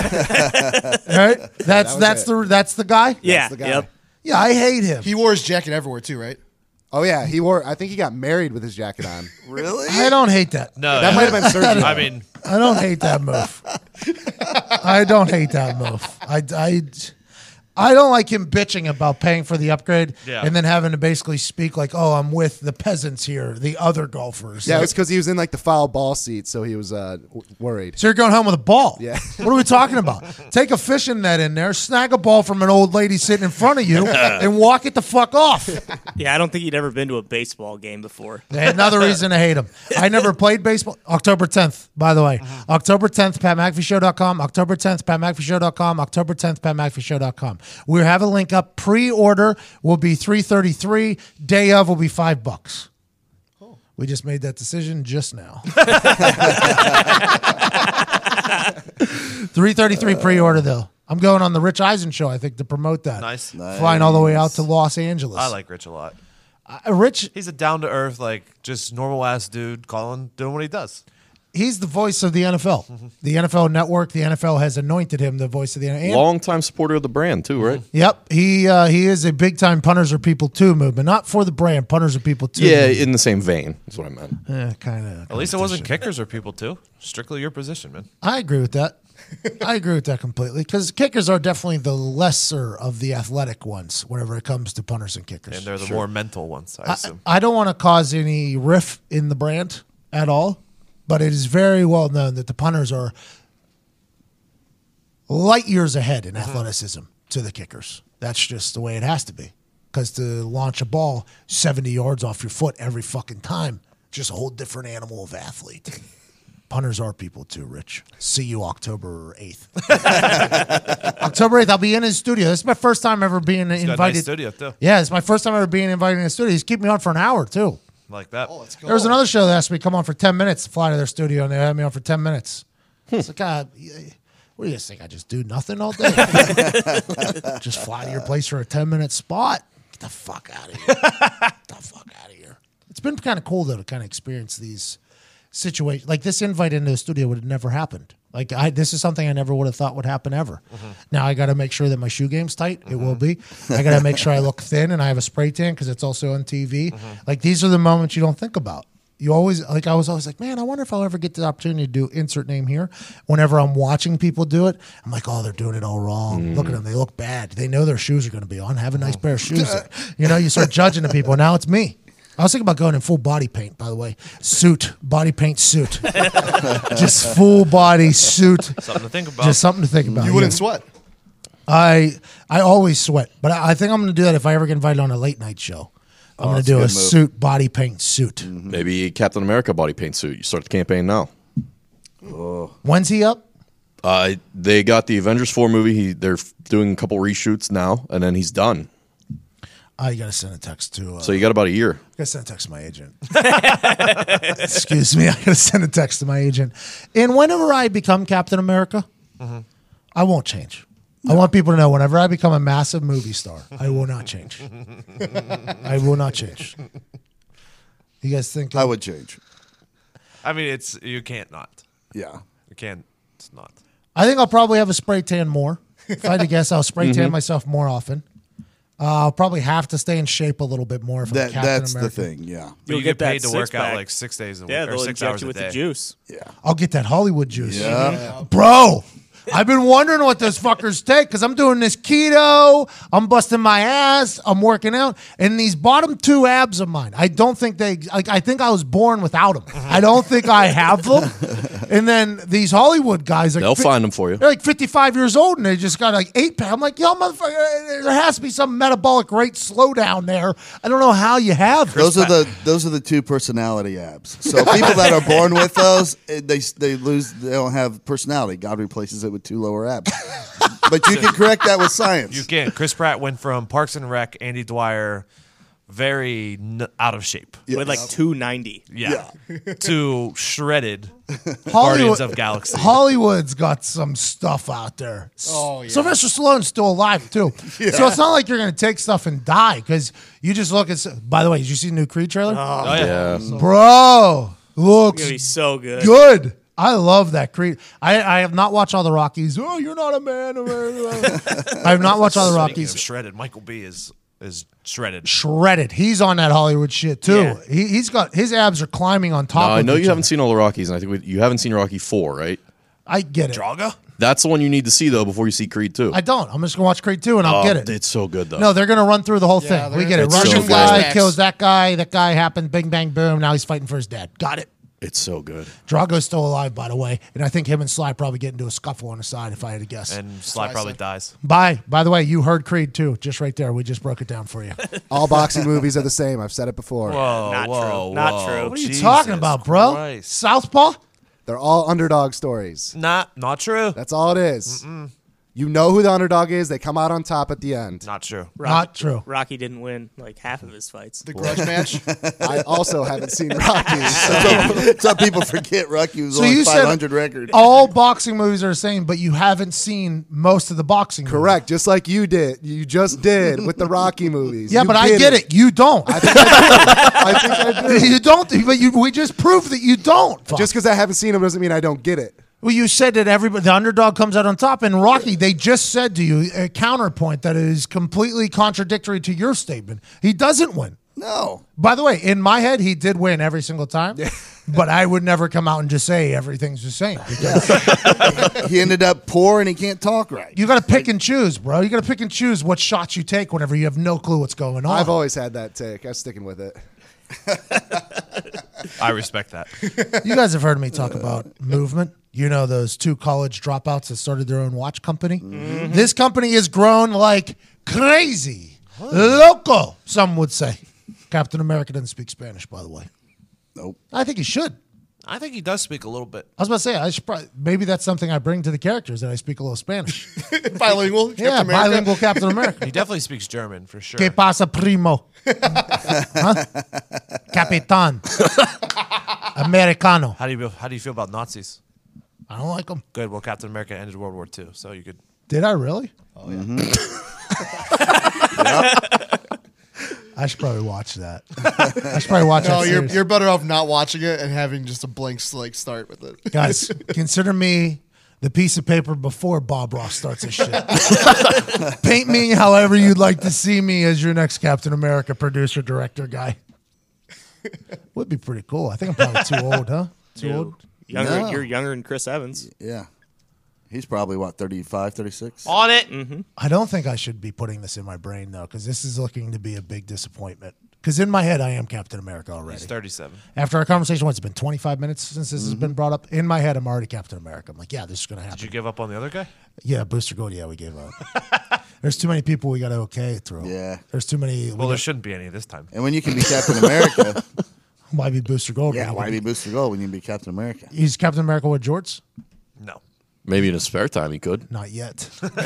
right? That's was that's it. the that's the guy. yeah. the guy. Yep. Yeah, I hate him. He wore his jacket everywhere too, right? Oh yeah, he wore. I think he got married with his jacket on. Really? I don't hate that. No, That might have been Sergio. I mean, I don't hate that move. I don't hate that move. I, I, I don't like him bitching about paying for the upgrade Yeah. and then having to basically speak like, "Oh, I'm with the peasants here, the other golfers." Yeah, Like, it's because he was in like the foul ball seat, so he was uh, w- worried. so you're going home with a ball. Yeah. What are we talking about? Take a fishing net in there, snag a ball from an old lady sitting in front of you, and walk it the fuck off. Yeah, I don't think he'd ever been to a baseball game before. Another reason to hate him. I never played baseball. October tenth, by the way. October tenth, Pat McAfee Show dot com. October tenth, Pat McAfee Show dot com. October tenth, Pat McAfee Show dot com. We have a link up. Pre-order will be three thirty-three. Day of will be five bucks. We just made that decision just now. three thirty-three pre-order though. I'm going on the Rich Eisen show, I think, to promote that. Nice. Nice. Flying all the way out to Los Angeles. I like Rich a lot. Uh, Rich. He's a down to earth, like just normal ass dude, calling, doing what he does. He's the voice of the N F L. The N F L Network, the N F L has anointed him the voice of the N F L. Longtime supporter of the brand too, right? Yep, he uh, he is a big time punters are people too movement, not for the brand. Punters are people too. Yeah, in the same vein. That's what I meant. yeah, kind of. At least it wasn't kickers or people too. Strictly your position, man. I agree with that. I agree with that completely because kickers are definitely the lesser of the athletic ones whenever it comes to punters and kickers. And they're the more mental ones, I I, assume. I don't want to cause any riff in the brand at all, but it is very well known that the punters are light years ahead in athleticism to the kickers. That's just the way it has to be. Because to launch a ball seventy yards off your foot every fucking time, just a whole different animal of athlete. Punters are people too, Rich. See you October eighth. October eighth, I'll be in his studio. This is my first time ever being He's got a invited. nice studio too. Yeah, it's my first time ever being invited in his studio. He's keeping me on for an hour too. Like that. There was another show that asked me to come on for ten minutes to fly to their studio, and they had me on for ten minutes. It's like, God, what do you guys think? I just do nothing all day? Just fly to your place for a ten minute spot? Get the fuck out of here. Get the fuck out of here. It's been kind of cool though to kind of experience these situations. Like this invite into the studio would have never happened. Like I, this is something I never would have thought would happen ever. Mm-hmm. Now I got to make sure that my shoe game's tight. Mm-hmm. It will be. I got to make sure I look thin and I have a spray tan because it's also on T V. Mm-hmm. Like these are the moments you don't think about. You always like I was always like, man, I wonder if I'll ever get the opportunity to do insert name here. Whenever I'm watching people do it, I'm like, oh, they're doing it all wrong. Mm. Look at them, they look bad. They know their shoes are going to be on. Have a nice pair of shoes. You know, you start judging the people. Now it's me. I was thinking about going in full body paint, by the way. Suit, body paint suit. Just full body suit. Something to think about. Just something to think about. You wouldn't yeah. sweat. I I always sweat, but I, I think I'm going to do that if I ever get invited on a late night show. I'm Oh, going to that's do a a good move. suit, body paint suit. Mm-hmm. Maybe Captain America body paint suit. You start the campaign now. When's he up? Uh, they got the Avengers four movie. He, they're f- doing a couple reshoots now, and then he's done. Oh, you got to send a text to. Uh, So you got about a year. I got to send a text to my agent. Excuse me. I got to send a text to my agent. And whenever I become Captain America, Mm-hmm. I won't change. I want people to know whenever I become a massive movie star, I will not change. I will not change. You guys think? I would change. I mean, it's you can't not. Yeah. You can't. It's not. I think I'll probably have a spray tan more. If I had to guess, I'll spray tan myself more often. Uh, I'll probably have to stay in shape a little bit more if I'm That Captain that's America. the thing. Yeah. But You'll you get get paid that to work six-pack. out like six days a week Yeah, or they'll six inject hours you a with day. the juice. Yeah. I'll get that Hollywood juice. Yeah. Bro, I've been wondering what those fuckers take because I'm doing this keto. I'm busting my ass. I'm working out. And these bottom two abs of mine, I don't think they, like, I think I was born without them. I don't think I have them. And then these Hollywood guys, like, They'll fi- find them for you. they're like fifty-five years old and they just got like eight pack. I'm like, yo, motherfucker, there has to be some metabolic rate slowdown there. I don't know how you have Those are the those are the two personality abs. So people that are born with those, eh, they they lose. They don't have personality. God replaces it with two lower abs. But you can correct that with science. You can. Chris Pratt went from Parks and Rec, Andy Dwyer, very n- out of shape. With like two ninety. Yeah. to shredded Hollywood- Guardians of Galaxy. Hollywood's got some stuff out there. Oh, yeah. Sylvester Stallone's still alive too, so it's not like you're gonna take stuff and die because you just look at. s- By the way, did you see the new Creed trailer? Oh, yeah. Yeah. Bro, looks It's gonna be so good. good. I love that Creed. I, I have not watched all the Rockies. Oh, you're not a man. I have not watched all the Speaking Rockies. of shredded, Michael B is is shredded. Shredded. He's on that Hollywood shit too. Yeah. He, he's got his abs are climbing on top. Now, of I know each you haven't other. seen all the Rockies, and I think we, you haven't seen Rocky four, right? I get it. Draga? That's the one you need to see though before you see Creed two. I don't. I'm just gonna watch Creed two and I'll Oh, get it. It's so good though. No, they're gonna run through the whole Yeah, thing. We they're- get it. It's Russian so guy good. kills that guy. That guy happened. Bing bang boom. Now he's fighting for his dad. Got it. It's so good. Drago's still alive, by the way, and I think him and Sly probably get into a scuffle on the side, if I had to guess. And Sly Sly probably said. dies. Bye. By the way, you heard Creed too, just right there. We just broke it down for you. All boxing movies are the same. I've said it before. Whoa, Not whoa, true. Not whoa. true. What are you Jesus talking about, bro? Christ. Southpaw? They're all underdog stories. Not, not true. That's all it is. You know who the underdog is. They come out on top at the end. Not true. Not true. Rocky didn't win like half of his fights. The grudge match. I also haven't seen Rocky. So That's how people forget Rocky was So on you five said hundred record. all boxing movies are the same, but you haven't seen most of the boxing movies. correct, just like you did. You just did with the Rocky movies. Yeah, You but I get it. You don't. I think I do. you don't. But you, we just proved that you don't. Fuck. Just because I haven't seen them doesn't mean I don't get it. Well, you said that everybody, the underdog comes out on top, and Rocky, they just said to you a counterpoint that is completely contradictory to your statement. He doesn't win. No. By the way, in my head, he did win every single time, but I would never come out and just say everything's the same. Because He ended up poor and he can't talk right. you got to pick and choose, bro. You got to pick and choose what shots you take whenever you have no clue what's going on. I've always had that take. I'm sticking with it. I respect that. You guys have heard me talk about movement. You know those two college dropouts that started their own watch company? Mm-hmm. This company has grown like crazy. Loco, some would say. Captain America doesn't speak Spanish, by the way. Nope. I think he should. I think he does speak a little bit. I was about to say, I should probably, maybe that's something I bring to the characters, that I speak a little Spanish. Bilingual. Captain yeah, America. bilingual Captain America. He definitely speaks German for sure. Que pasa, primo? Huh? Capitan. Americano. How do you how do you feel about Nazis? I don't like them. Good. Well, Captain America ended World War Two, so you could. Did I really? I should probably watch that. I should probably watch No, that. you're series. you're better off not watching it and having just a blank slate start with it. Guys, consider me the piece of paper before Bob Ross starts his shit. Paint me however you'd like to see me as your next Captain America producer, director guy. Would be pretty cool. I think I'm probably too old, huh? Too Dude, old? Younger, No. You're younger than Chris Evans. Yeah. He's probably, what, thirty-five, thirty-six? On it. I don't think I should be putting this in my brain, though, because this is looking to be a big disappointment. Because in my head, I am Captain America already. He's thirty-seven. After our conversation, what's it been twenty-five minutes since this has been brought up? In my head, I'm already Captain America. I'm like, yeah, this is going to happen. Did you give up on the other guy? Yeah, Booster Gold, yeah, we gave up. There's too many people we got to okay it through. Yeah. There's too many. Well, we there got, shouldn't be any this time. And when you can be Captain America, why be Booster Gold? yeah, when you why can be Booster Gold when you can be Captain America? He's Captain America with jorts? No. Maybe in his spare time he could. Not yet.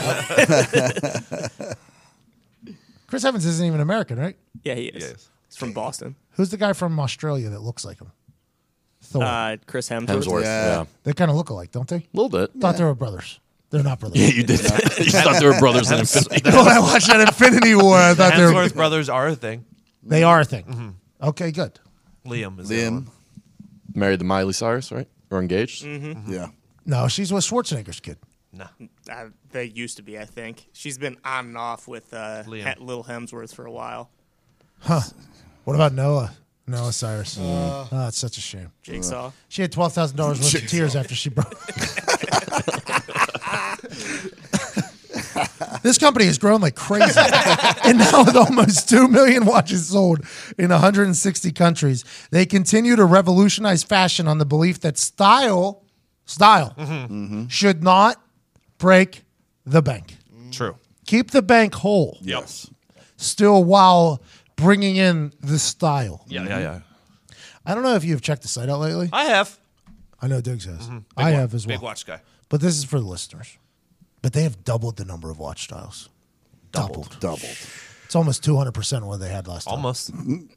Chris Evans isn't even American, right? Yeah, he is. Yes. He's from Boston. Who's the guy from Australia that looks like him? Thor. Uh, Chris Hemsworth. Hemsworth. Yeah. Yeah. they kind of look alike, don't they? A little bit. Thought they were brothers. They're not brothers. Yeah, you did. you thought they were brothers in Infinity. When I watched that Infinity War, I thought they were. Hemsworth brothers are a thing. They are a thing. Okay, good. Liam is the other Liam. one. Married to Miley Cyrus, right? Or engaged? Yeah. No, she's with Schwarzenegger's kid. No. Uh, they used to be, I think. She's been on and off with uh, Liam. He- Lil Hemsworth for a while. What about Noah? Noah Cyrus. Oh, that's such a shame. Jigsaw. She had twelve thousand dollars worth of tears after she broke. This company has grown like crazy. And now with almost two million watches sold in one hundred sixty countries, they continue to revolutionize fashion on the belief that style, style should not break the bank. True. Keep the bank whole. Yes. Still while bringing in the style. Yeah, yeah, yeah. I don't know if you've checked the site out lately. I have. I know Diggs has. Big I wa- have as well. Big watch guy. But this is for the listeners. But they have doubled the number of watch styles. Doubled. Doubled. It's almost two hundred percent what they had last time. Almost.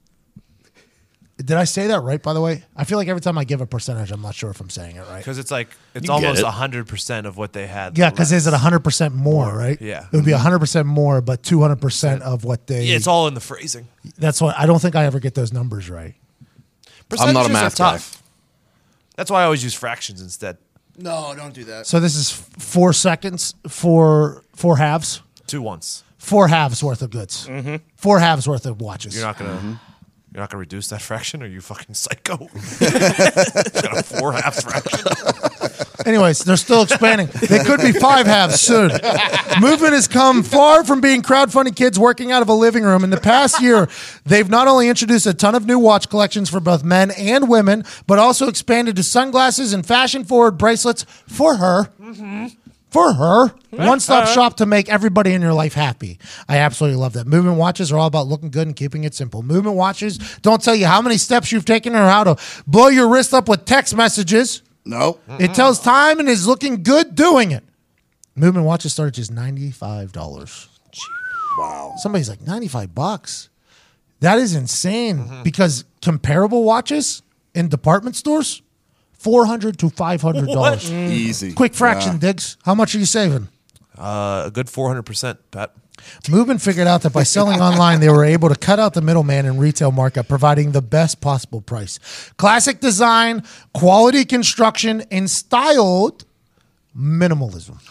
Did I say that right, by the way? I feel like every time I give a percentage, I'm not sure if I'm saying it right. Because it's like, it's You get almost it. one hundred percent of what they had. Yeah, because is it last. one hundred percent more, right? Yeah. It would be one hundred percent more, but two hundred percent of what they... Yeah, it's all in the phrasing. That's what... I don't think I ever get those numbers right. I'm not a Percentages are math guy. tough. That's why I always use fractions instead. No, don't do that. So this is f- four seconds, four, four halves? Two once. Four halves worth of goods. Four halves worth of watches. You're not gonna. You're not gonna reduce that fraction? Are you fucking psycho? Got a four halves fraction. Anyways, they're still expanding. They could be five halves soon. Movement has come far from being crowdfunding kids working out of a living room. In the past year, they've not only introduced a ton of new watch collections for both men and women, but also expanded to sunglasses and fashion-forward bracelets for her. For her. One-stop shop to make everybody in your life happy. I absolutely love that. Movement watches are all about looking good and keeping it simple. Movement watches don't tell you how many steps you've taken or how to blow your wrist up with text messages. No. It tells time and is looking good doing it. Movement watches start at just ninety-five dollars. Wow. Somebody's like, ninety-five bucks? That is insane because comparable watches in department stores, four hundred to five hundred dollars. Easy. Quick fraction, Yeah. Diggs. How much are you saving? Uh, a good four hundred percent, Pat. Movement figured out that by selling online, they were able to cut out the middleman in retail markup, providing the best possible price. Classic design, quality construction, and styled minimalism.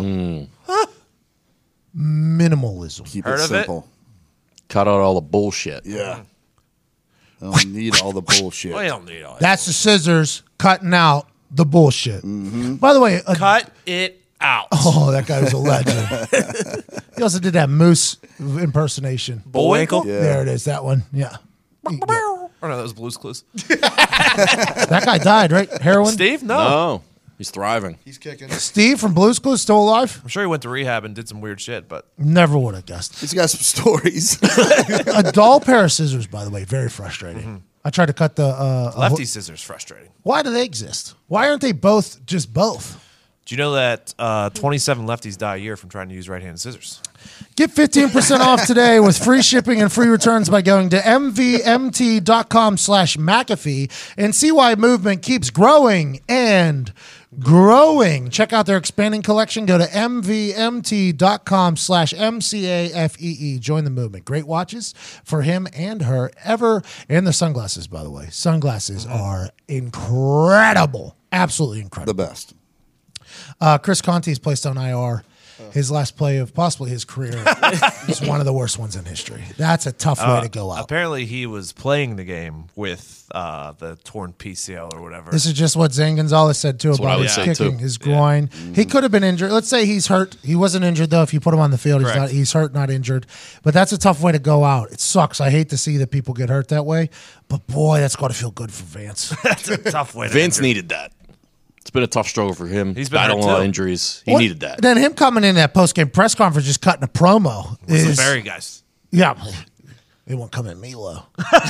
Minimalism. Keep Heard it of it? simple. Cut out all the bullshit. Yeah. I don't need all the bullshit. Well, you don't need all that. That's the scissors cutting out the bullshit. By the way, a, Cut it out. oh, that guy was a legend. He also did that moose impersonation. Bullwinkle? Yeah. There it is, that one. Yeah. Yeah. Or no, that was Blue's Clues. That guy died, right? Heroin? Steve? No. No, he's thriving. He's kicking. Steve from Blue's Clues still alive? I'm sure he went to rehab and did some weird shit, but Never would have guessed. He's got some stories. A dull pair of scissors, by the way, very frustrating. I tried to cut the uh, a- lefty scissors frustrating. Why do they exist? Why aren't they both just both? Do you know that uh, twenty-seven lefties die a year from trying to use right-handed scissors? Get fifteen percent off today with free shipping and free returns by going to mvmt.com slash McAfee and see why movement keeps growing and growing. Check out their expanding collection. Go to m v m t dot com slash M C A F E E. Join the movement. Great watches for him and her ever. And the sunglasses, by the way. Sunglasses are incredible. Absolutely incredible. The best. Uh, Chris Conte is placed on I R. His last play of possibly his career is one of the worst ones in history. That's a tough way Uh, to go out. Apparently, he was playing the game with uh, the torn P C L or whatever. This is just what Zane Gonzalez said too what I about would his say, kicking, too. his groin. He could have been injured. Let's say he's hurt. He wasn't injured though. If you put him on the field, he's Correct. not. He's hurt, not injured. But that's a tough way to go out. It sucks. I hate to see that people get hurt that way. But boy, that's got to feel good for Vance. That's a tough way. to Vince enter. needed that. It's been a tough struggle for him. He's been battling hurt, a lot of too. injuries. He What- needed that. Then him coming in that post game press conference, just cutting a promo. It's the is- Barry guys. Yeah. They won't come at me low.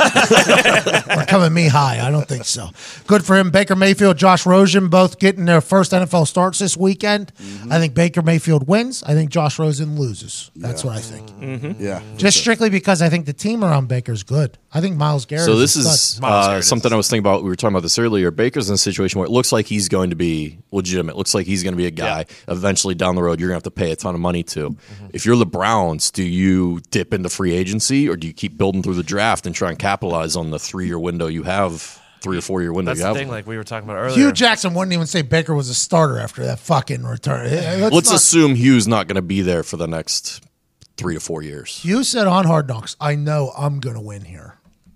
or come at me high. I don't think so. Good for him. Baker Mayfield, Josh Rosen, both getting their first N F L starts this weekend. Mm-hmm. I think Baker Mayfield wins. I think Josh Rosen loses. That's what I think. Mm-hmm. Yeah. Just strictly because I think the team around Baker's good. I think Myles Garrett So is this a is stud. Miles uh, Garrett is- something I was thinking about. We were talking about this earlier. Baker's in a situation where it looks like he's going to be legitimate. It looks like he's going to be a guy eventually down the road you're going to have to pay a ton of money to. Mm-hmm. If you're the Browns, do you dip into free agency or do you keep building through the draft and try and capitalize on the three-year window you have, three or four-year window That's you the have? thing, like we were talking about earlier. Hugh Jackson wouldn't even say Baker was a starter after that fucking return. Let's Let's not- assume Hugh's not going to be there for the next three to four years. Hugh said on Hard Knocks, I know I'm going to win here.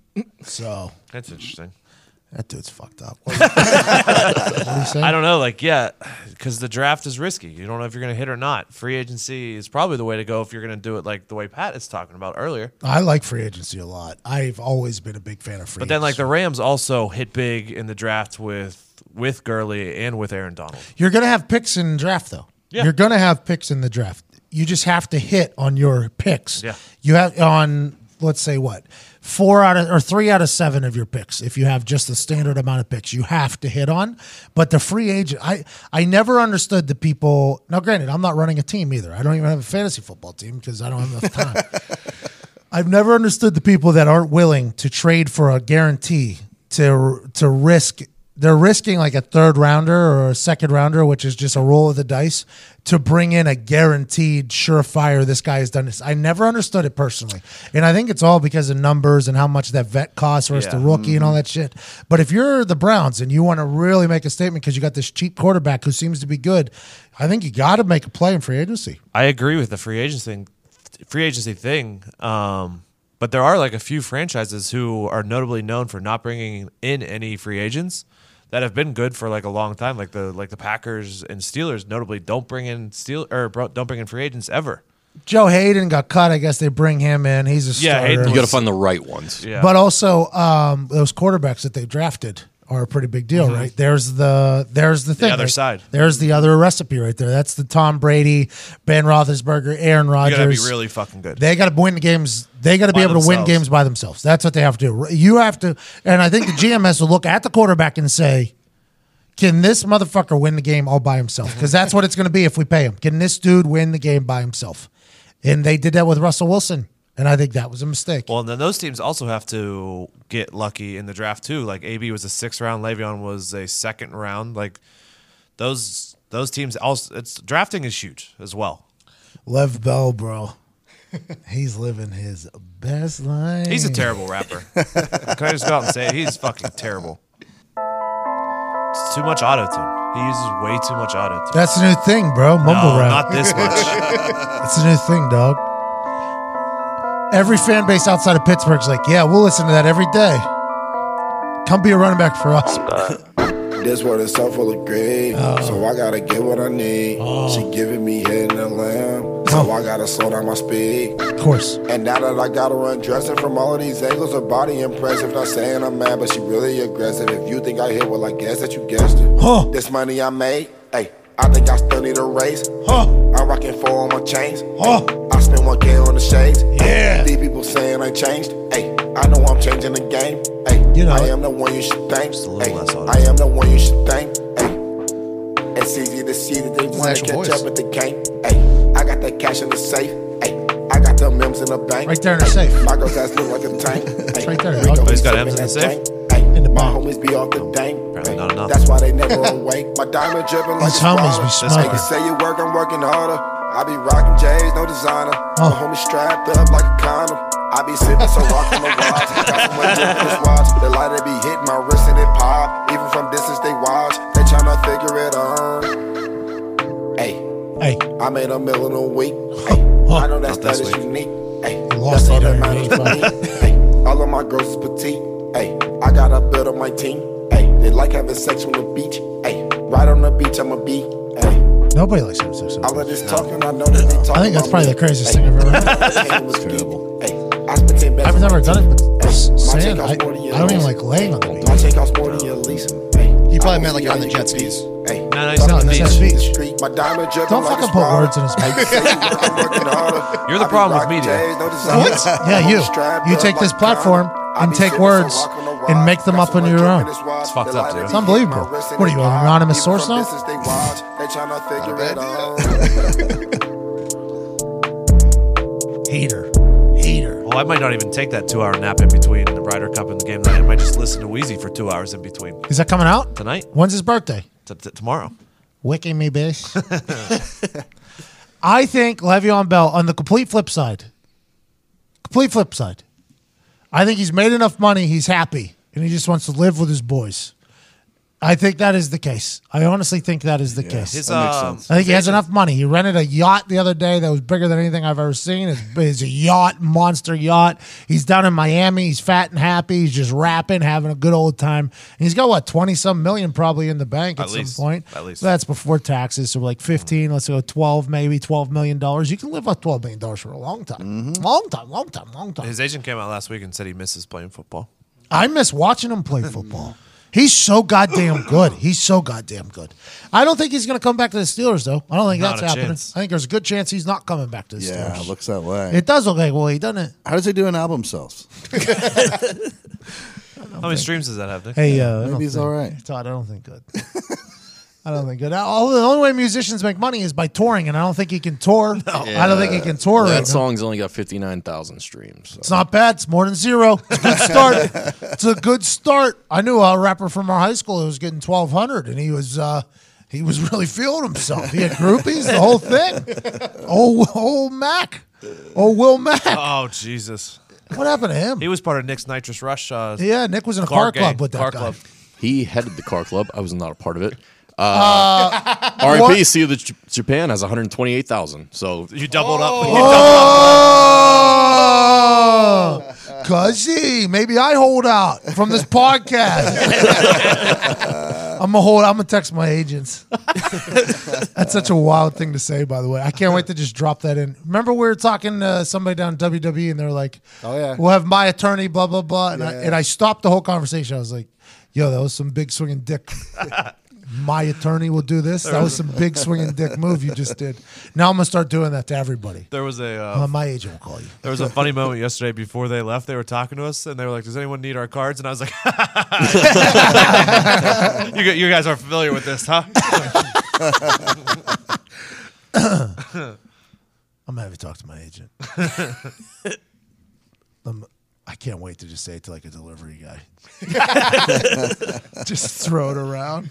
So That's interesting. that dude's fucked up. What did he say? I don't know, like yeah, because the draft is risky. You don't know if you're going to hit or not. Free agency is probably the way to go if you're going to do it like the way Pat is talking about earlier. I like free agency a lot. I've always been a big fan of free But then, like agency. the Rams also hit big in the draft with with Gurley and with Aaron Donald. You're going to have picks in the draft, though. Yeah. You're going to have picks in the draft. You just have to hit on your picks. Yeah. You have on, let's say what, four out of, or three out of seven of your picks. If you have just the standard amount of picks, you have to hit on. But the free agent, I, I never understood the people. Now, granted, I'm not running a team either. I don't even have a fantasy football team because I don't have enough time. I've never understood the people that aren't willing to trade for a guarantee to to risk. They're risking like a third rounder or a second rounder, which is just a roll of the dice, to bring in a guaranteed surefire. This guy has done this. I never understood it personally, and I think it's all because of numbers and how much that vet costs versus Yeah. the rookie and all that shit. But if you're the Browns and you want to really make a statement because you got this cheap quarterback who seems to be good, I think you got to make a play in free agency. I agree with the free agency thing, free agency thing. Um, but there are like a few franchises who are notably known for not bringing in any free agents that have been good for like a long time. Like the like the Packers and Steelers notably don't bring in steel or bro- don't bring in free agents ever. Joe Hayden got cut. I guess they bring him in. He's a Yeah, starter. Hayden You got to was- find the right ones. Yeah, But also, um, those quarterbacks that they drafted are a pretty big deal, right? There's the there's the thing. other Like, side. There's the other recipe right there. That's the Tom Brady, Ben Roethlisberger, Aaron you Rodgers. gotta be really fucking good. They got to win games. They got to be By able to win themselves. games by themselves. That's what they have to do. You have to, and I think the G M has to look at the quarterback and say, "Can this motherfucker win the game all by himself?" Because that's what it's going to be if we pay him. Can this dude win the game by himself? And they did that with Russell Wilson, and I think that was a mistake. Well, and then those teams also have to get lucky in the draft too. Like A B was a sixth round, Le'Veon was a second round. Like those those teams also, it's drafting is huge as well. Lev Bell, bro. He's living his best life. He's a terrible rapper. Can I just go out and say it? He's fucking terrible. It's too much auto tune. He uses way too much auto tune. That's a new thing, bro. Mumble No, rap. not this much. It's a new thing, dog. Every fan base outside of Pittsburgh's like, yeah, we'll listen to that every day. Come be a running back for us. This world is so full of greed, so I gotta get what I need. She giving me head in the lamb, so I gotta slow down my speed. Of course. And now that I gotta run dressing from all of these angles, her body impressive. Not saying I'm mad, but she really aggressive. If you think I hit, well, I guess that you guessed it. Huh. This money I made, hey, I think I still need a raise. Huh. I'm rocking four on my chains. Huh. I spent one K on the shades. Yeah. These people saying I changed. Hey, I know I'm changing the game. Hey, You know I it. am the one you should thank. a little Hey, less auto. I am the one you should thank. Hey, it's easy to see that they want to actual catch voice. up, but they can't. Hey, I got that cash in the safe. Hey, I got the M's in the bank. Right there in the safe. My girl's ass look like a tank. It's right there, Rico, dog. He's got sipping M's in the that safe? tank. Hey, In the my smoke. homies be off the dank. Apparently not enough. That's why they never awake. My diamond dripping like These a homies be sprawl. smoking. Niggas say you work, I'm working harder. I be rocking J's, no designer. Oh. My homie strapped up like a condom. I be sitting so rock on the watch. Got so much drip in this watch. The light they be hitting my wrist and it pop. Even from distance they watch. They tryna figure it out. Hey, Hey, I made a million a week. Hey, Oh. I know that Not this stuff is week. unique. Hey, lost that's all eight that hundred matters to me. Hey, all of my girls is petite. Hey, I got a build on my team. Hey, they like having sex on the beach. Hey, right on the beach, I'ma be. Hey, nobody likes having sex with all me. of this talking, I know that they talking. I think that's probably the craziest thing I've ever heard. was terrible. Hey, I spent ten bands I've on never my done it, team. but Hey, just my saying, check I, costs more than your I don't even lease. like laying on the beach. My check costs more than your lease. Hey, He probably I meant like see on how the you jet get skis. Hey, No, no, he's talking on the about beach. the street, my diamond dripping Don't like fucking a put sprawl. words in his mouth. Niggas say you work, I'm working harder. You're the I be problem with rocking media. J's, no designer. What? Yeah, My you. homie strapped You up take like this a platform condom. I and be take sitting so words rock on the and watch. make them Got up so into much your drip own. in this watch. It's fucked The up, light dude. they It's be unbelievable. hitting my wrist and What are it you, an pop. anonymous Even source from now? distance they watch. They tryna figure it out. Hater. Hater. Well, I might not even take that two-hour nap in between the Ryder Cup and the game night. I might just listen to Wheezy for two hours in between. Is that coming out? Tonight? When's his birthday? T- t- tomorrow. Wicking me, bitch. I think Le'Veon Bell, on the complete flip side, complete flip side, I think he's made enough money, he's happy, and he just wants to live with his boys. I think that is the case. I honestly think that is the case. His, That makes um, sense. I think he has his enough money. He rented a yacht the other day that was bigger than anything I've ever seen. It's, it's a yacht, monster yacht. He's down in Miami. He's fat and happy. He's just rapping, having a good old time. And he's got, what, twenty-some million probably in the bank at, At some least. point. At least. That's before taxes. So like fifteen, let's go twelve, maybe twelve million dollars. You can live off twelve million dollars for a long time. Long time, long time, long time. His agent came out last week and said he misses playing football. I miss watching him play football. He's so goddamn good. He's so goddamn good. I don't think he's going to come back to the Steelers, though. I don't think Not that's a happening. chance. I think there's a good chance he's not coming back to the Yeah, Steelers. it looks that way. It does look like, well, he doesn't. How does he do in album sales? How many streams does that have, Nick? Hey, uh, I Maybe don't he's think- all right. Todd, I don't think good. I don't think good. Now, all, the only way musicians make money is by touring, and I don't think he can tour. I don't think he can tour. That right now. song's only got fifty-nine thousand streams. So. It's not bad. It's more than zero. It's a good start. It's a good start. I knew a rapper from our high school who was getting twelve hundred, and he was uh, he was really feeling himself. He had groupies, the whole thing. Oh, old Mac. Oh, Will Mac. Oh, Jesus. What happened to him? He was part of Nick's Nitrous Rush. Uh, Yeah, Nick was in a car car gang, club with that car guy. club. He headed the car club. I was not a part of it. Uh, R I P Sea of the J- Japan has one hundred twenty-eight thousand. So You doubled up. You Oh, cuzzy, maybe I hold out from this podcast. I'm gonna hold. I'm gonna text my agents. That's such a wild thing to say, by the way. I can't wait to just drop that in. Remember, we were talking to somebody down in W W E, and they're like, Oh, yeah. we'll have my attorney, blah blah blah," and, I, Yeah. and I stopped the whole conversation. I was like, "Yo, that was some big swinging dick." My attorney will do this. That was some big swinging dick move you just did. Now I'm gonna start doing that to everybody. There was a uh, Uh, my agent will call you. there was a funny moment yesterday before they left. They were talking to us and they were like, "Does anyone need our cards?" And I was like, "You gu- you guys are familiar with this, huh?" I'm gonna have you talk to my agent. I'm, I can't wait to just say it to like a delivery guy. Just throw it around.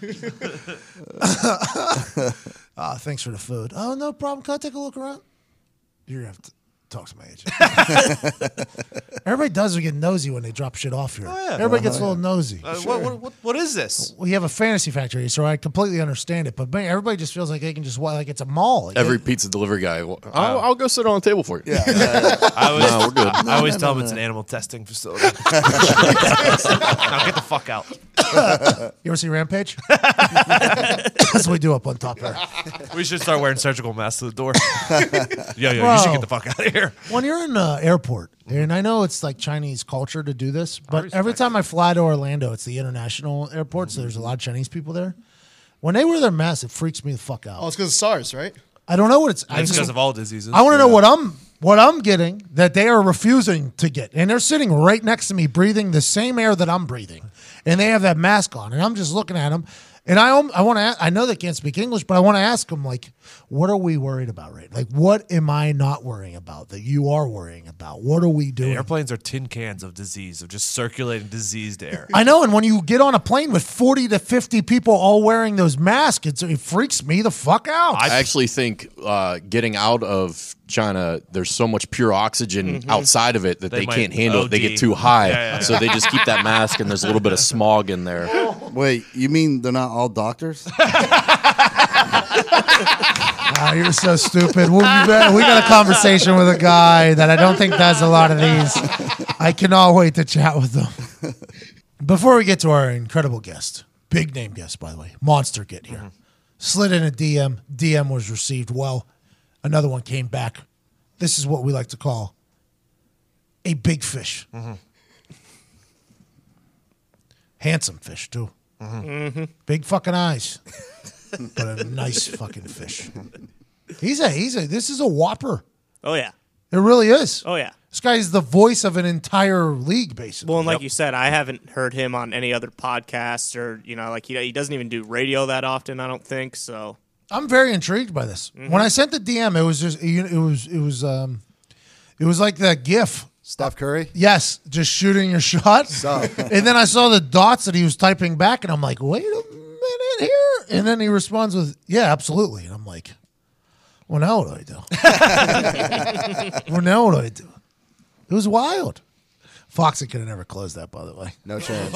Ah, thanks for the food. Oh, no problem. Can I take a look around? You're gonna have to talk to my agent. Everybody does get nosy when they drop shit off here. yeah. Everybody gets a little nosy. Uh, what, what, what, what is this? We have a fantasy factory, so I completely understand it. But man, everybody just feels like they can just wa- like it's a mall. Like, every it- pizza delivery guy, well, I'll, I'll go sit on the table for you. Yeah. I always, No, we're good. I, I always tell them it's an animal testing facility. Now get the fuck out. You ever see Rampage? That's what we do up on top there. We should start wearing surgical masks to the door. Yo, yo, Bro. you should get the fuck out of here. When you're in the airport, and I know it's like Chinese culture to do this, but every time I fly to Orlando, it's the international airport, so there's a lot of Chinese people there. When they wear their masks, it freaks me the fuck out. Oh, it's because of SARS, right? I don't know what it's. I It's just- because of all diseases. I want to know what I'm what I'm getting that they are refusing to get, and they're sitting right next to me, breathing the same air that I'm breathing, and they have that mask on, and I'm just looking at them, And I um, I want to I know they can't speak English, but I want to ask them, like, what are we worried about, right? Like, what am I not worrying about that you are worrying about? What are we doing? Airplanes are tin cans of disease, of just circulating diseased air. I know, and when you get on a plane with forty to fifty people all wearing those masks, it's, it freaks me the fuck out. I actually think uh, getting out of China, there's so much pure oxygen outside of it that They they, might can't handle O it. They D. get too high. Yeah, yeah, yeah. So they just keep that mask, and there's a little bit of smog in there. Wait, you mean they're not all doctors? Ah, you're so stupid. We'll be back. We got a conversation with a guy that I don't think does a lot of these. I cannot wait to chat with them. Before we get to our incredible guest, big name guest, by the way, Monster Get here. Mm-hmm. Slid in a D M. D M was received well. Another one came back. This is what we like to call a big fish. Mm-hmm. Handsome fish, too. Mm-hmm. Big fucking eyes. But a nice fucking fish. He's a, he's a, this is a whopper. Oh, yeah. It really is. Oh, yeah. This guy is the voice of an entire league, basically. Well, and like you said, I haven't heard him on any other podcasts or, you know, like he, he doesn't even do radio that often, I don't think, so. I'm very intrigued by this. Mm-hmm. When I sent the D M, it was just, it was, it was, um, it was like that GIF. Steph Curry? Yes, just shooting your shot. So. And then I saw the dots that he was typing back, and I'm like, wait a minute here. And then he responds with, yeah, absolutely. And I'm like, well, now what do I do? well, now what do I do? It was wild. Foxy could have never closed that, by the way. No chance.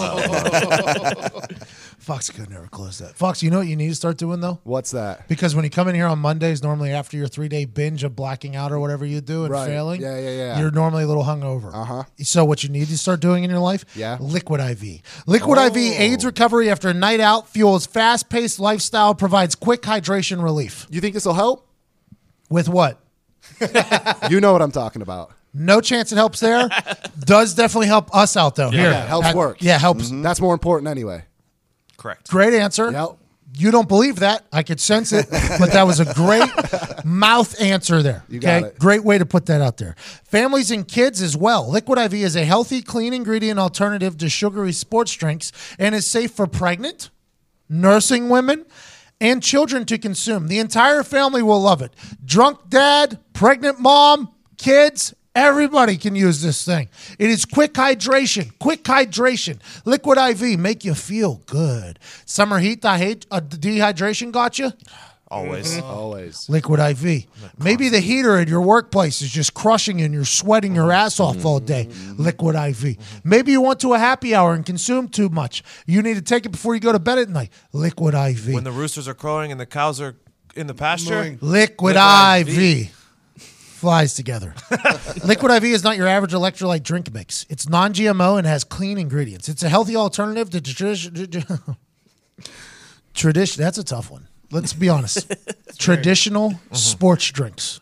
Foxy could have never closed that. Fox, you know what you need to start doing, though? What's that? Because when you come in here on Mondays, normally after your three-day binge of blacking out or whatever you do and Right. failing, Yeah, yeah, yeah. you're normally a little hungover. Uh-huh. So what you need to start doing in your life, Yeah. Liquid I V. Liquid I V aids recovery after a night out, fuels fast-paced lifestyle, provides quick hydration relief. You think this will help? With what? You know what I'm talking about. No chance it helps there. Does definitely help us out, though. Here. Yeah, helps At- work. Yeah, helps. That's more important anyway. Correct. Great answer. Yep. You don't believe that. I could sense it, but that was a great mouth answer there. You got okay? it. Great way to put that out there. Families and kids as well. Liquid I V is a healthy, clean ingredient alternative to sugary sports drinks and is safe for pregnant, nursing women, and children to consume. The entire family will love it. Drunk dad, pregnant mom, kids, everybody can use this thing. It is quick hydration. Quick hydration. Liquid I V make you feel good. Summer heat, the uh, dehydration got you? Always. Always. Liquid I V. Maybe the heater at your workplace is just crushing you and you're sweating your ass off all day. Liquid I V. Maybe you went to a happy hour and consumed too much. You need to take it before you go to bed at night. Liquid I V. When the roosters are crowing and the cows are in the pasture. Annoying. Liquid I V. Flies together. Liquid I V is not your average electrolyte drink mix. It's non-G M O and has clean ingredients. It's a healthy alternative to tradition. Tradition. That's a tough one. Let's be honest. Traditional sports drinks.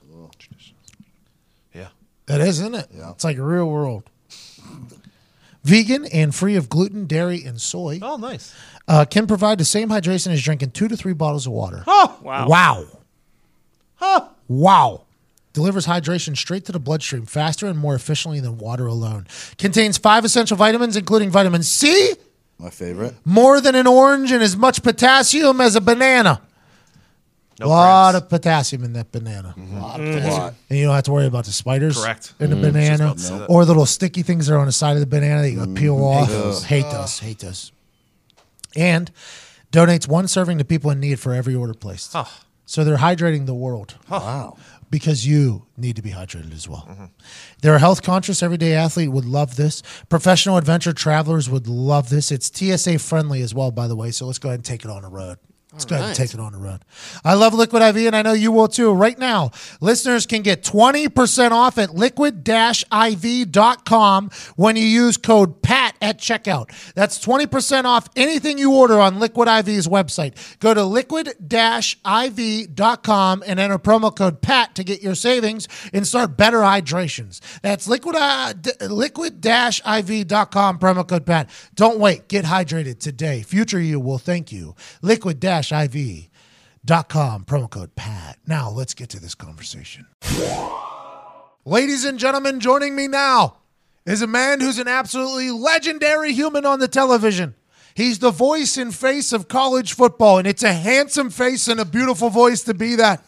Yeah. It is, isn't it? Yeah. It's like real world. Vegan and free of gluten, dairy, and soy. Oh, nice. Uh, can provide the same hydration as drinking two to three bottles of water. Oh, Wow. Wow. Huh. Wow. Delivers hydration straight to the bloodstream faster and more efficiently than water alone. Contains five essential vitamins, including vitamin C, My favorite. more than an orange, and as much potassium as a banana. A No lot cramps. of potassium in that banana. A lot. A lot. And you don't have to worry about the spiders Correct. in the banana about to say that. or the little sticky things that are on the side of the banana that you gotta peel off. Hate those. Hate those. And donates one serving to people in need for every order placed. Huh. So they're hydrating the world. Wow. Because you need to be hydrated as well. Mm-hmm. They're a health-conscious everyday athlete would love this. Professional adventure travelers would love this. It's T S A friendly as well, by the way. So let's go ahead and take it on the road. Let's go ahead and take it on the road. I love Liquid I V, and I know you will too. Right now, listeners can get twenty percent off at liquid dash I V dot com when you use code PAT at checkout. That's twenty percent off anything you order on Liquid I V's website. Go to liquid dash I V dot com and enter promo code PAT to get your savings and start better hydrations. That's liquid dash I V dot com, promo code PAT. Don't wait. Get hydrated today. Future you will thank you. liquid dash I V dot com, promo code PAT. Now, let's get to this conversation. Ladies and gentlemen, joining me now is a man who's an absolutely legendary human on the television. He's the voice and face of college football, and it's a handsome face and a beautiful voice to be that.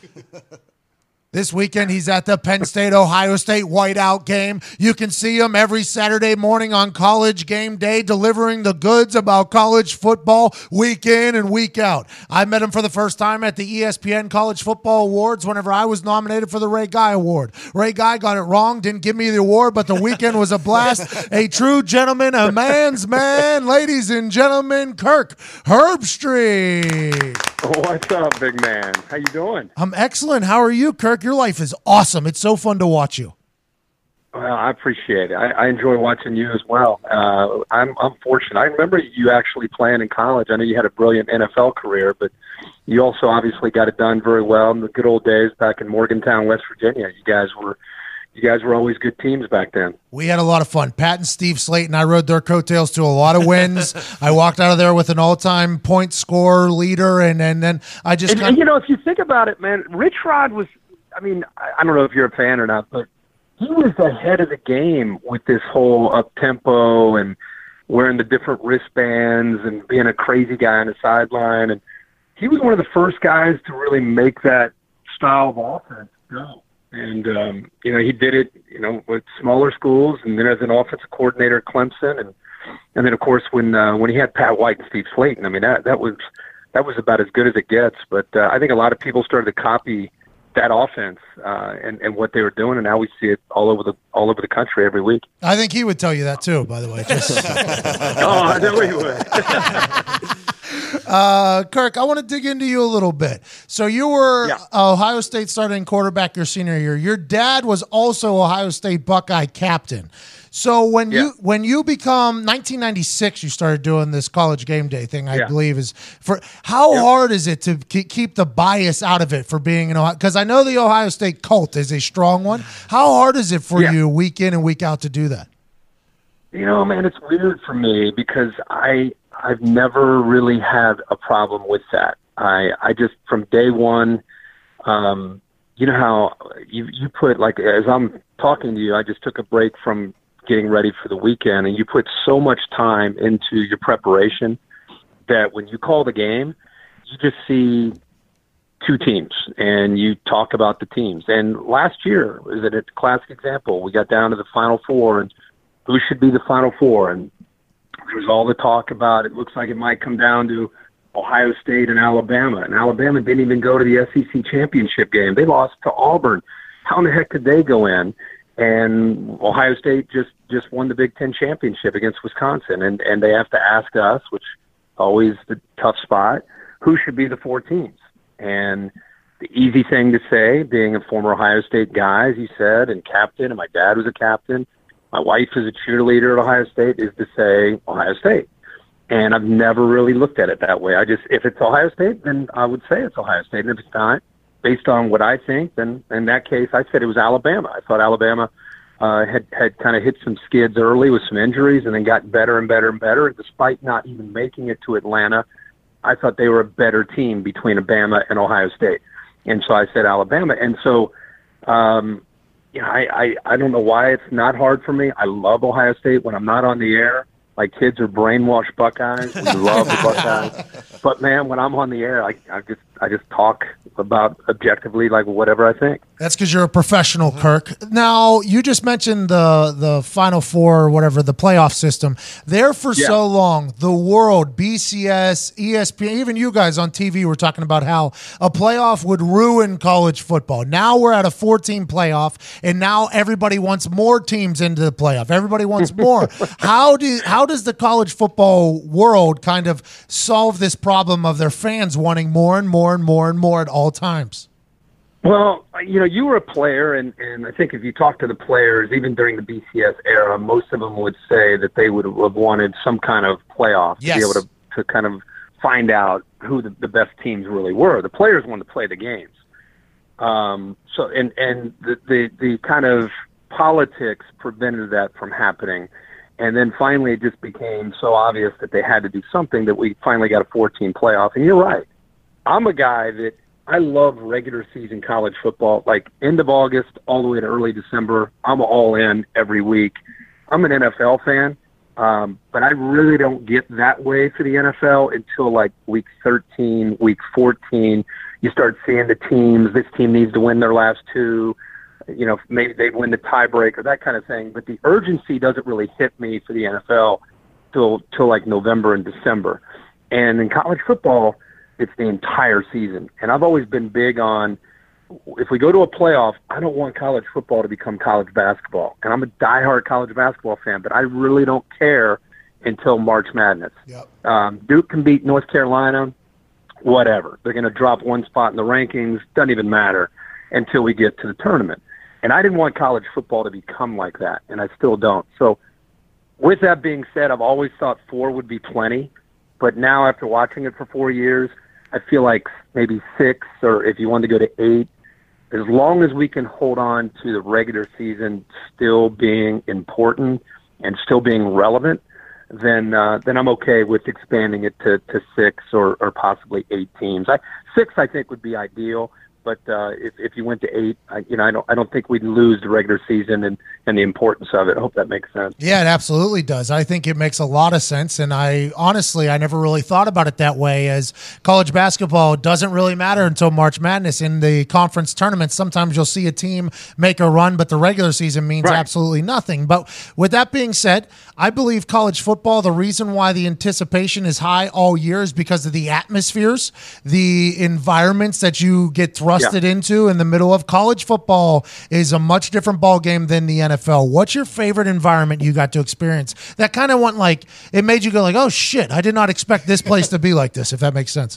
This weekend, he's at the Penn State-Ohio State whiteout game. You can see him every Saturday morning on College Game Day delivering the goods about college football week in and week out. I met him for the first time at the E S P N College Football Awards whenever I was nominated for the Ray Guy Award. Ray Guy got it wrong, didn't give me the award, but the weekend was a blast. A true gentleman, a man's man. Ladies and gentlemen, Kirk Herbstreit. What's up, big man? How you doing? I'm excellent. How are you, Kirk? Your life is awesome. It's so fun to watch you. Well, I appreciate it. I, I enjoy watching you as well. Uh, I'm, I'm fortunate. I remember you actually playing in college. I know you had a brilliant N F L career, but you also obviously got it done very well in the good old days back in Morgantown, West Virginia. You guys were you guys were always good teams back then. We had a lot of fun. Pat and Steve Slayton, I rode their coattails to a lot of wins. I walked out of there with an all-time point score leader, and, and then I just and, kind and, you know, if you think about it, man, Rich Rod was, I mean, I, I don't know if you're a fan or not, but he was ahead of the game with this whole up-tempo and wearing the different wristbands and being a crazy guy on the sideline. And he was one of the first guys to really make that style of offense go. And, um, you know, he did it, you know, with smaller schools and then as an offensive coordinator at Clemson. And, and then, of course, when uh, when he had Pat White and Steve Slayton, I mean, that, that was that was about as good as it gets. But uh, I think a lot of people started to copy that offense uh, and, and what they were doing, and now we see it all over the all over the country every week. I think he would tell you that too, by the way. Just... oh, I know he would. Uh, Kirk, I want to dig into you a little bit. So you were yeah. Ohio State starting quarterback your senior year. Your dad was also Ohio State Buckeye captain. So when yeah. you when you become nineteen ninety-six, you started doing this College Game Day thing. I yeah. believe is for how yeah. hard is it to keep the bias out of it for being an Ohio? Because I know the Ohio State cult is a strong one. How hard is it for yeah. you week in and week out to do that? You know, man, it's weird for me because I I've never really had a problem with that. I I just from day one, um, you know how you you put like as I'm talking to you, I just took a break from getting ready for the weekend, and you put so much time into your preparation that when you call the game, you just see two teams and you talk about the teams. And last year was a classic example. We got down to the Final Four and who should be the Final Four, and there was all the talk about it looks like it might come down to Ohio State and Alabama, and Alabama didn't even go to the S E C championship game. They lost to Auburn. How in the heck could they go in? And Ohio State just, just won the Big Ten championship against Wisconsin, and, and they have to ask us, which always the tough spot, who should be the four teams. And the easy thing to say, being a former Ohio State guy, as you said, and captain, and my dad was a captain, my wife is a cheerleader at Ohio State, is to say Ohio State. And I've never really looked at it that way. I just, if it's Ohio State, then I would say it's Ohio State. And if it's not, based on what I think, then in that case, I said it was Alabama. I thought Alabama uh, had, had kind of hit some skids early with some injuries and then got better and better and better. And despite not even making it to Atlanta, I thought they were a better team between Alabama and Ohio State. And so I said Alabama. And so, um, you know, I, I, I don't know why it's not hard for me. I love Ohio State when I'm not on the air. My kids are brainwashed Buckeyes. We love the Buckeyes. But man, when I'm on the air, I, I just I just talk about objectively like whatever I think. That's because you're a professional, Kirk. Now, you just mentioned the the Final Four or whatever, the playoff system. There for Yeah. so long, the world, B C S, E S P N, even you guys on T V were talking about how a playoff would ruin college football. Now we're at a four-team playoff, and now everybody wants more teams into the playoff. Everybody wants more. How do how does the college football world kind of solve this problem of their fans wanting more and more and more and more at all times? Well, you know, you were a player, and, and I think if you talk to the players, even during the B C S era, most of them would say that they would have wanted some kind of playoff Yes. to be able to, to kind of find out who the, the best teams really were. The players wanted to play the games. Um, so, and, and the, the, the kind of politics prevented that from happening. And then finally it just became so obvious that they had to do something that we finally got a four-team playoff. And you're right. I'm a guy that I love regular season college football, like end of August all the way to early December. I'm all in every week. I'm an N F L fan, Um, but I really don't get that way for the N F L until like week thirteen, week fourteen. You start seeing the teams. This team needs to win their last two. You know, maybe they win the tiebreaker, that kind of thing. But the urgency doesn't really hit me for the N F L till till like November and December. And in college football, it's the entire season. And I've always been big on, if we go to a playoff, I don't want college football to become college basketball. And I'm a diehard college basketball fan, but I really don't care until March Madness. Yep. Um, Duke can beat North Carolina, whatever. They're going to drop one spot in the rankings. Doesn't even matter until we get to the tournament. And I didn't want college football to become like that, and I still don't. So with that being said, I've always thought four would be plenty. But now after watching it for four years, I feel like maybe six, or if you want to go to eight, as long as we can hold on to the regular season still being important and still being relevant, then uh, then I'm okay with expanding it to, to six or, or possibly eight teams. I, six, I think, would be ideal. But uh, if if you went to eight, I, you know, I don't I don't think we'd lose the regular season and, and the importance of it. I hope that makes sense. Yeah, it absolutely does. I think it makes a lot of sense, and I honestly I never really thought about it that way. As college basketball doesn't really matter until March Madness. In the conference tournaments, sometimes you'll see a team make a run, but the regular season means Right. absolutely nothing. But with that being said, I believe college football, the reason why the anticipation is high all year is because of the atmospheres, the environments that you get thrusted Yeah. into in the middle of. College football is a much different ball game than the N F L. What's your favorite environment you got to experience that kind of went like, it made you go like, oh shit, I did not expect this place to be like this, if that makes sense?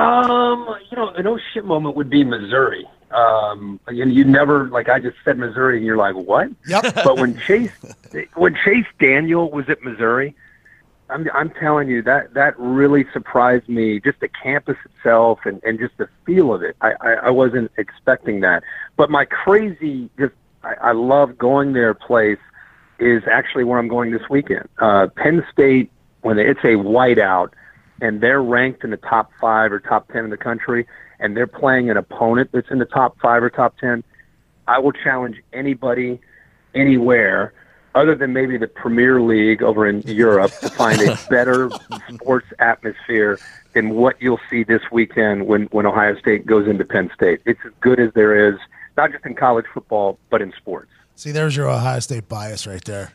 Um, you know, an oh shit moment would be Missouri. Um, and you never, like I just said Missouri, and you're like, what? Yep. But when Chase, when Chase Daniel was at Missouri, I'm, I'm telling you that that really surprised me. Just the campus itself and, and just the feel of it. I, I, I wasn't expecting that. But my crazy, just I, I love going there place is actually where I'm going this weekend. Uh, Penn State, when they, it's a whiteout, and they're ranked in the top five or top ten in the country, and they're playing an opponent that's in the top five or top ten. I will challenge anybody, anywhere, other than maybe the Premier League over in Europe, to find a better sports atmosphere than what you'll see this weekend when, when Ohio State goes into Penn State. It's as good as there is, not just in college football, but in sports. See, there's your Ohio State bias right there.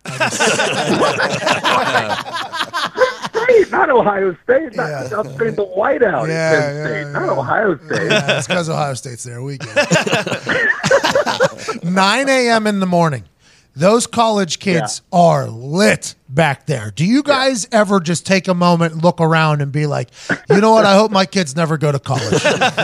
State, not Ohio State. Not, Yeah. I'm saying the whiteout Yeah, is Penn yeah, State, yeah. not Ohio State. Yeah, it's because Ohio State's there. We get it. nine a.m. in the morning. Those college kids are lit back there. Do you guys ever just take a moment, look around, and be like, you know what? I hope my kids never go to college.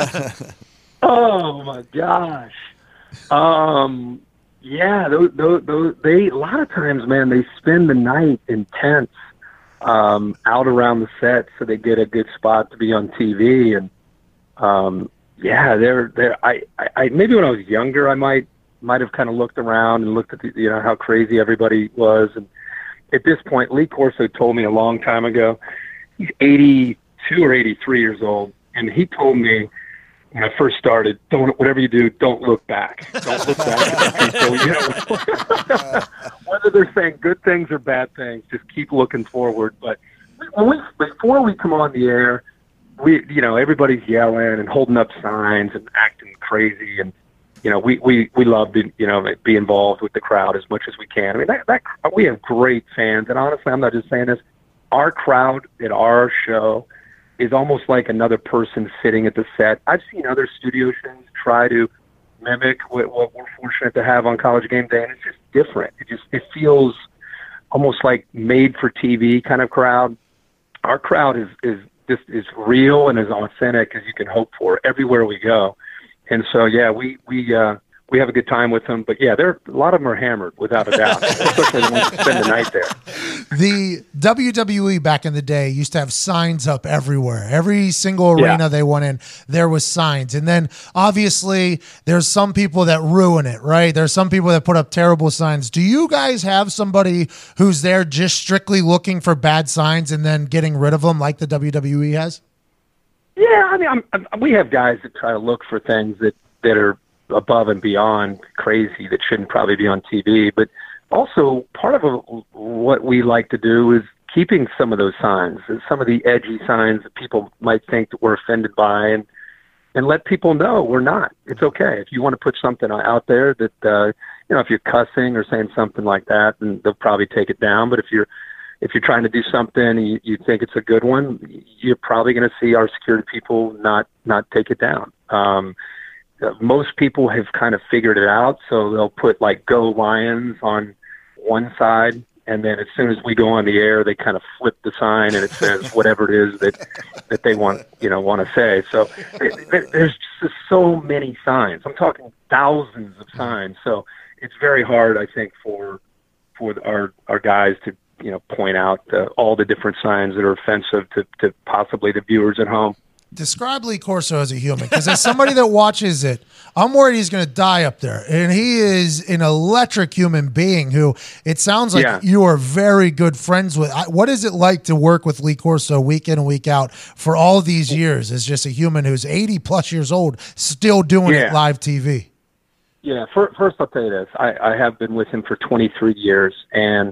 Oh my gosh. Um. Yeah. Those, those, those, they a lot of times, man, they spend the night in tents um, out around the set, so they get a good spot to be on T V. And um, yeah, they're they're. I, I, I maybe when I was younger, I might. might have kind of looked around and looked at the, you know, how crazy everybody was. And at this point, Lee Corso told me a long time ago, he's eighty-two or eighty-three years old. And he told me when I first started, don't, whatever you do, don't look back. Don't look back. So, you know, whether they're saying good things or bad things, just keep looking forward. But when we, before we come on the air, we, you know, everybody's yelling and holding up signs and acting crazy. And, you know, we, we, we love to, you know, be involved with the crowd as much as we can. I mean, that, that we have great fans. And honestly, I'm not just saying this. Our crowd at our show is almost like another person sitting at the set. I've seen other studio shows try to mimic what, what we're fortunate to have on College Game Day, and it's just different. It just it feels almost like made for T V kind of crowd. Our crowd is is just is real and as authentic as you can hope for everywhere we go. And so, yeah, we we uh, we have a good time with them. But yeah, they're a lot of them are hammered without a doubt, especially the ones that spend the night there. The W W E back in the day used to have signs up everywhere. Every single arena Yeah. they went in, there was signs. And then obviously there's some people that ruin it, right? There's some people that put up terrible signs. Do you guys have somebody who's there just strictly looking for bad signs and then getting rid of them like the W W E has? Yeah, I mean, I'm, I'm, we have guys that try to look for things that, that are above and beyond crazy that shouldn't probably be on T V. But also, part of a, what we like to do is keeping some of those signs, some of the edgy signs that people might think that we're offended by, and and let people know we're not. It's okay. If you want to put something out there that, uh, you know, if you're cussing or saying something like that, then they'll probably take it down. But if you're if you're trying to do something and you, you think it's a good one, you're probably going to see our security people not not take it down. Um, most people have kind of figured it out, so they'll put like "Go Lions" on one side, and then as soon as we go on the air, they kind of flip the sign and it says whatever it is that that they want, you know, want to say. So there, there's just so many signs. I'm talking thousands of signs. So it's very hard, I think, for for our our guys to, you know, point out uh, all the different signs that are offensive to, to possibly the viewers at home. Describe Lee Corso as a human, because as somebody that watches it, I'm worried he's going to die up there. And he is an electric human being who it sounds like Yeah. you are very good friends with. I- What is it like to work with Lee Corso week in and week out for all these years as just a human who's eighty plus years old, still doing it Yeah. live T V? Yeah, fir- first I'll tell you this. I, I have been with him for twenty-three years, and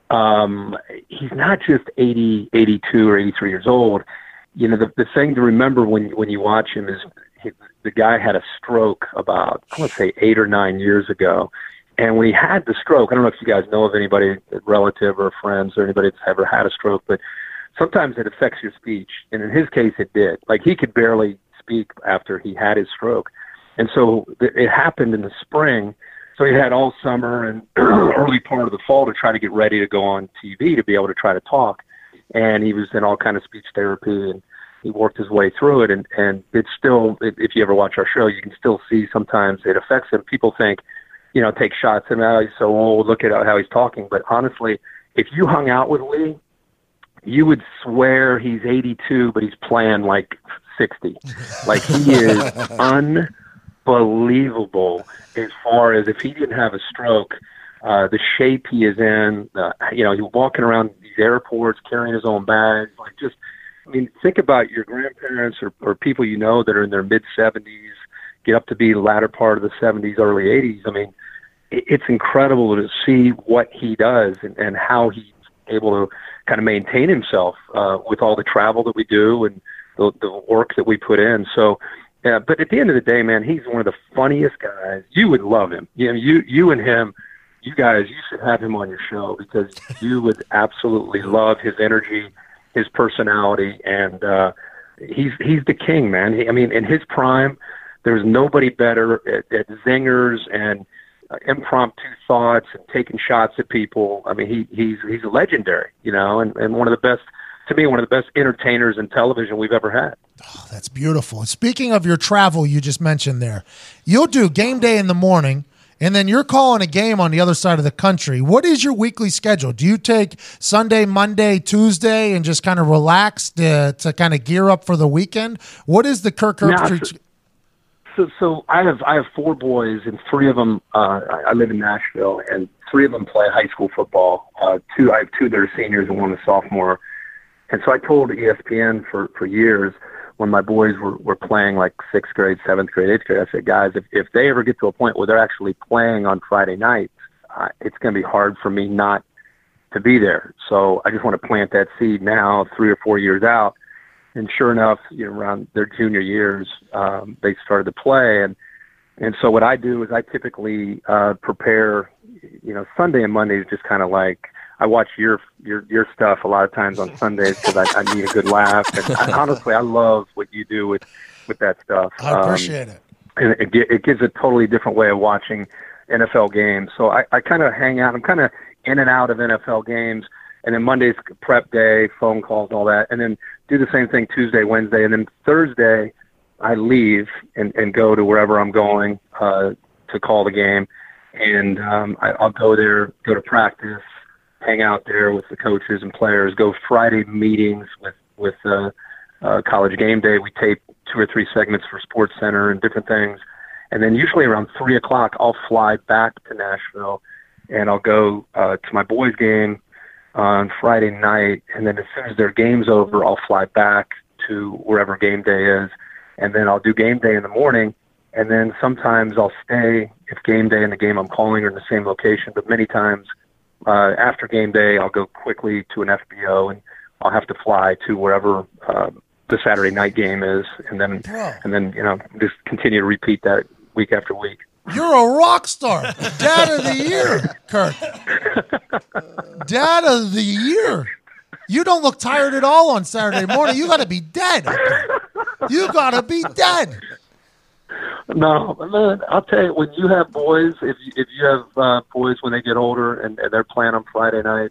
um, he's not just eighty, eighty-two, or eighty-three years old. You know, the, the thing to remember when when you watch him is he, the guy had a stroke about, I want to say, eight or nine years ago. And when he had the stroke, I don't know if you guys know of anybody, relative or friends or anybody that's ever had a stroke, but sometimes it affects your speech. And in his case, it did. Like, he could barely speak after he had his stroke. And so th- it happened in the spring. So he had all summer and early part of the fall to try to get ready to go on T V to be able to try to talk. And he was in all kind of speech therapy, and he worked his way through it. And, and it's still, if you ever watch our show, you can still see sometimes it affects him. People think, you know, take shots at him, oh, he's so old, look at how he's talking. But honestly, if you hung out with Lee, you would swear he's eighty-two, but he's playing like sixty. Like, he is unbelievable as far as if he didn't have a stroke, uh, the shape he is in, uh, you know, he's walking around these airports carrying his own bags. Like, just, I mean, think about your grandparents or, or people you know that are in their mid-seventies, get up to be the latter part of the seventies, early eighties. I mean, it, it's incredible to see what he does and, and how he's able to kind of maintain himself uh, with all the travel that we do and the, the work that we put in. So, yeah, but at the end of the day, man, he's one of the funniest guys. You would love him. You know, you you and him, you guys, you should have him on your show because you would absolutely love his energy, his personality, and uh, he's he's the king, man. He, I mean, in his prime, there's nobody better at, at zingers and uh, impromptu thoughts and taking shots at people. I mean, he he's he's legendary, you know, and, and one of the best, to me, one of the best entertainers in television we've ever had. Oh, that's beautiful. Speaking of your travel, you just mentioned there, you'll do game day in the morning, and then you're calling a game on the other side of the country. What is your weekly schedule? Do you take Sunday, Monday, Tuesday, and just kind of relax to, to kind of gear up for the weekend? What is the Kirk Herbstreit? Now, so, so I have I have four boys, and three of them. Uh, I, I live in Nashville, and three of them play high school football. Uh, two I have two that are seniors and one a sophomore. And so I told E S P N for for years, when my boys were, were playing like sixth grade, seventh grade, eighth grade, I said, guys, if, if they ever get to a point where they're actually playing on Friday nights, uh, it's going to be hard for me not to be there. So I just want to plant that seed now, three or four years out. And sure enough, you know, around their junior years, um, they started to play. And, and so what I do is I typically uh, prepare, you know, Sunday and Monday is just kind of like, I watch your your your stuff a lot of times on Sundays because I, I need a good laugh. And I, honestly, I love what you do with, with that stuff. I appreciate um, it. And it, gi- it gives a totally different way of watching N F L games. So I, I kind of hang out. I'm kind of in and out of N F L games. And then Monday's prep day, phone calls, all that. And then do the same thing Tuesday, Wednesday. And then Thursday, I leave and, and go to wherever I'm going uh, to call the game. And um, I, I'll go there, go to practice, hang out there with the coaches and players, go Friday meetings with, with uh, uh, College Game Day. We tape two or three segments for Sports Center and different things. And then usually around three o'clock, I'll fly back to Nashville, and I'll go uh, to my boys' game on Friday night. And then as soon as their game's over, I'll fly back to wherever game day is. And then I'll do game day in the morning, and then sometimes I'll stay if game day and the game I'm calling are in the same location. But many times uh, after game day, I'll go quickly to an F B O, and I'll have to fly to wherever uh, the Saturday night game is, and then Bro. and then you know just continue to repeat that week after week. You're a rock star. Dad of the year, Kirk. Dad of the year. You don't look tired at all on Saturday morning. You got to be dead. You got to be dead. No, man, I'll tell you, when you have boys, if you, if you have uh, boys when they get older and, and they're playing on Friday nights,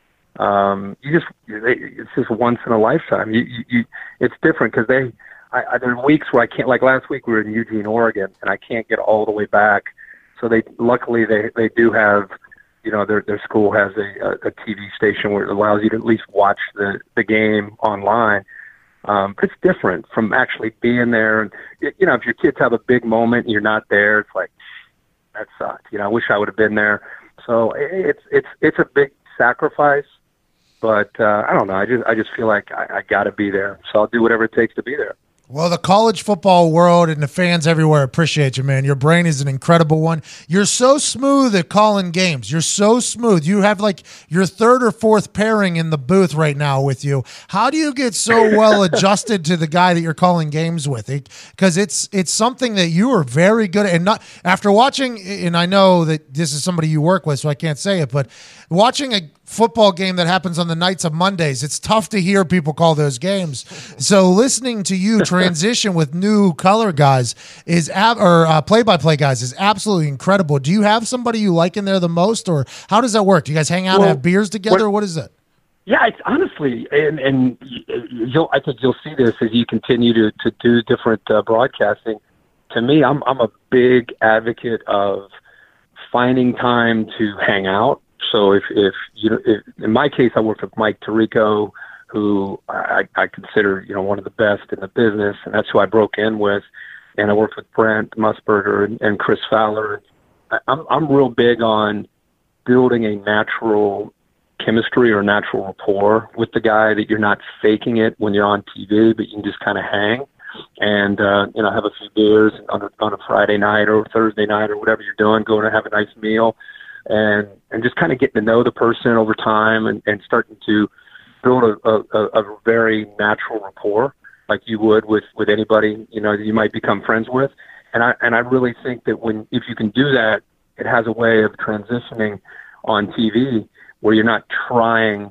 um, you just they, it's just once in a lifetime. You, you, you it's different because they. I, I, there are weeks where I can't. Like last week, we were in Eugene, Oregon, and I can't get all the way back. So they luckily they they do have, you know, their their school has a, a, a T V station where it allows you to at least watch the the game online. Um, it's different from actually being there. And you know, if your kids have a big moment and you're not there, it's like that sucked. You know, I wish I would have been there. So it's it's it's a big sacrifice, but uh, I don't know. I just I just feel like I, I got to be there. So I'll do whatever it takes to be there. Well, the college football world and the fans everywhere appreciate you, man. Your brain is an incredible one. You're so smooth at calling games. You're so smooth. You have like your third or fourth pairing in the booth right now with you. How do you get so well adjusted to the guy that you're calling games with? Because it's it's something that you are very good at. And not after watching, and I know that this is somebody you work with, so I can't say it, but watching a football game that happens on the nights of Mondays, it's tough to hear people call those games. So listening to you transition with new color guys is ab- or uh, play-by-play guys is absolutely incredible. Do you have somebody you like in there the most, or how does that work? Do you guys hang out Well, and have beers together, what- or what is it? Yeah, it's honestly, and and you'll I think you'll see this as you continue to to do different uh, broadcasting. To me, I'm I'm a big advocate of finding time to hang out. So if, if you know, if, in my case, I worked with Mike Tirico, who I, I consider, you know, one of the best in the business, and that's who I broke in with. And I worked with Brent Musburger and, and Chris Fowler. I, I'm I'm real big on building a natural chemistry or natural rapport with the guy, that you're not faking it when you're on T V, but you can just kind of hang and uh, you know, have a few beers on a, on a Friday night or Thursday night or whatever you're doing, go and have a nice meal. And and just kind of getting to know the person over time, and, and starting to build a, a, a very natural rapport, like you would with, with anybody, you know, that you might become friends with. And I and I really think that when if you can do that, it has a way of transitioning on T V where you're not trying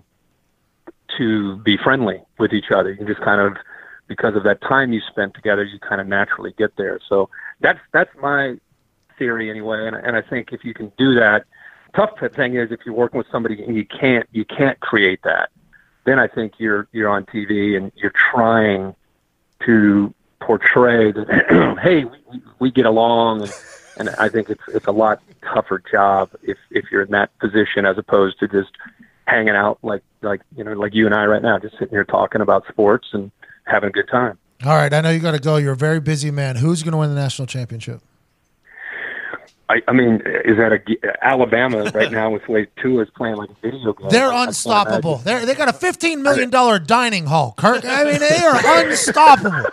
to be friendly with each other. You just kind of, because of that time you spent together, you kind of naturally get there. So that's that's my theory anyway. And and I think if you can do that. Tough thing is if you're working with somebody and you can't you can't create that, then I think you're you're on T V and you're trying to portray that hey, we, we get along, and, and I think it's it's a lot tougher job if if you're in that position as opposed to just hanging out like like you know like you and I right now, just sitting here talking about sports and having a good time. All right, I know you got to go. You're a very busy man. Who's going to win the national championship? I, I mean, is that a Alabama right now with the way Tua is playing like a video game? They're I unstoppable. They they got a fifteen million dollars dining hall, Kirk. I mean, they are unstoppable.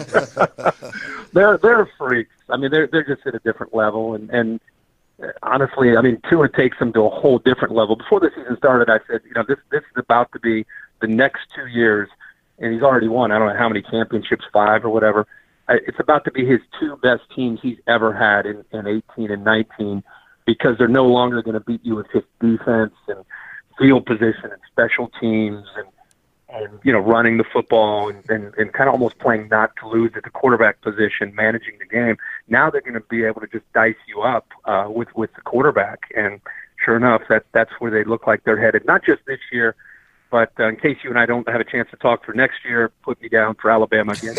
they're they're freaks. I mean, they're they're just at a different level, and and honestly, I mean, Tua takes them to a whole different level. Before the season started, I said, you know, this this is about to be the next two years, and he's already won. I don't know how many championships, five or whatever. It's about to be his two best teams he's ever had in, in eighteen and nineteen, because they're no longer going to beat you with his defense and field position and special teams and, and you know, running the football and, and, and kind of almost playing not to lose at the quarterback position, managing the game. Now they're going to be able to just dice you up uh, with, with the quarterback. And sure enough, that, that's where they look like they're headed, not just this year, but uh, in case you and I don't have a chance to talk for next year, put me down for Alabama again.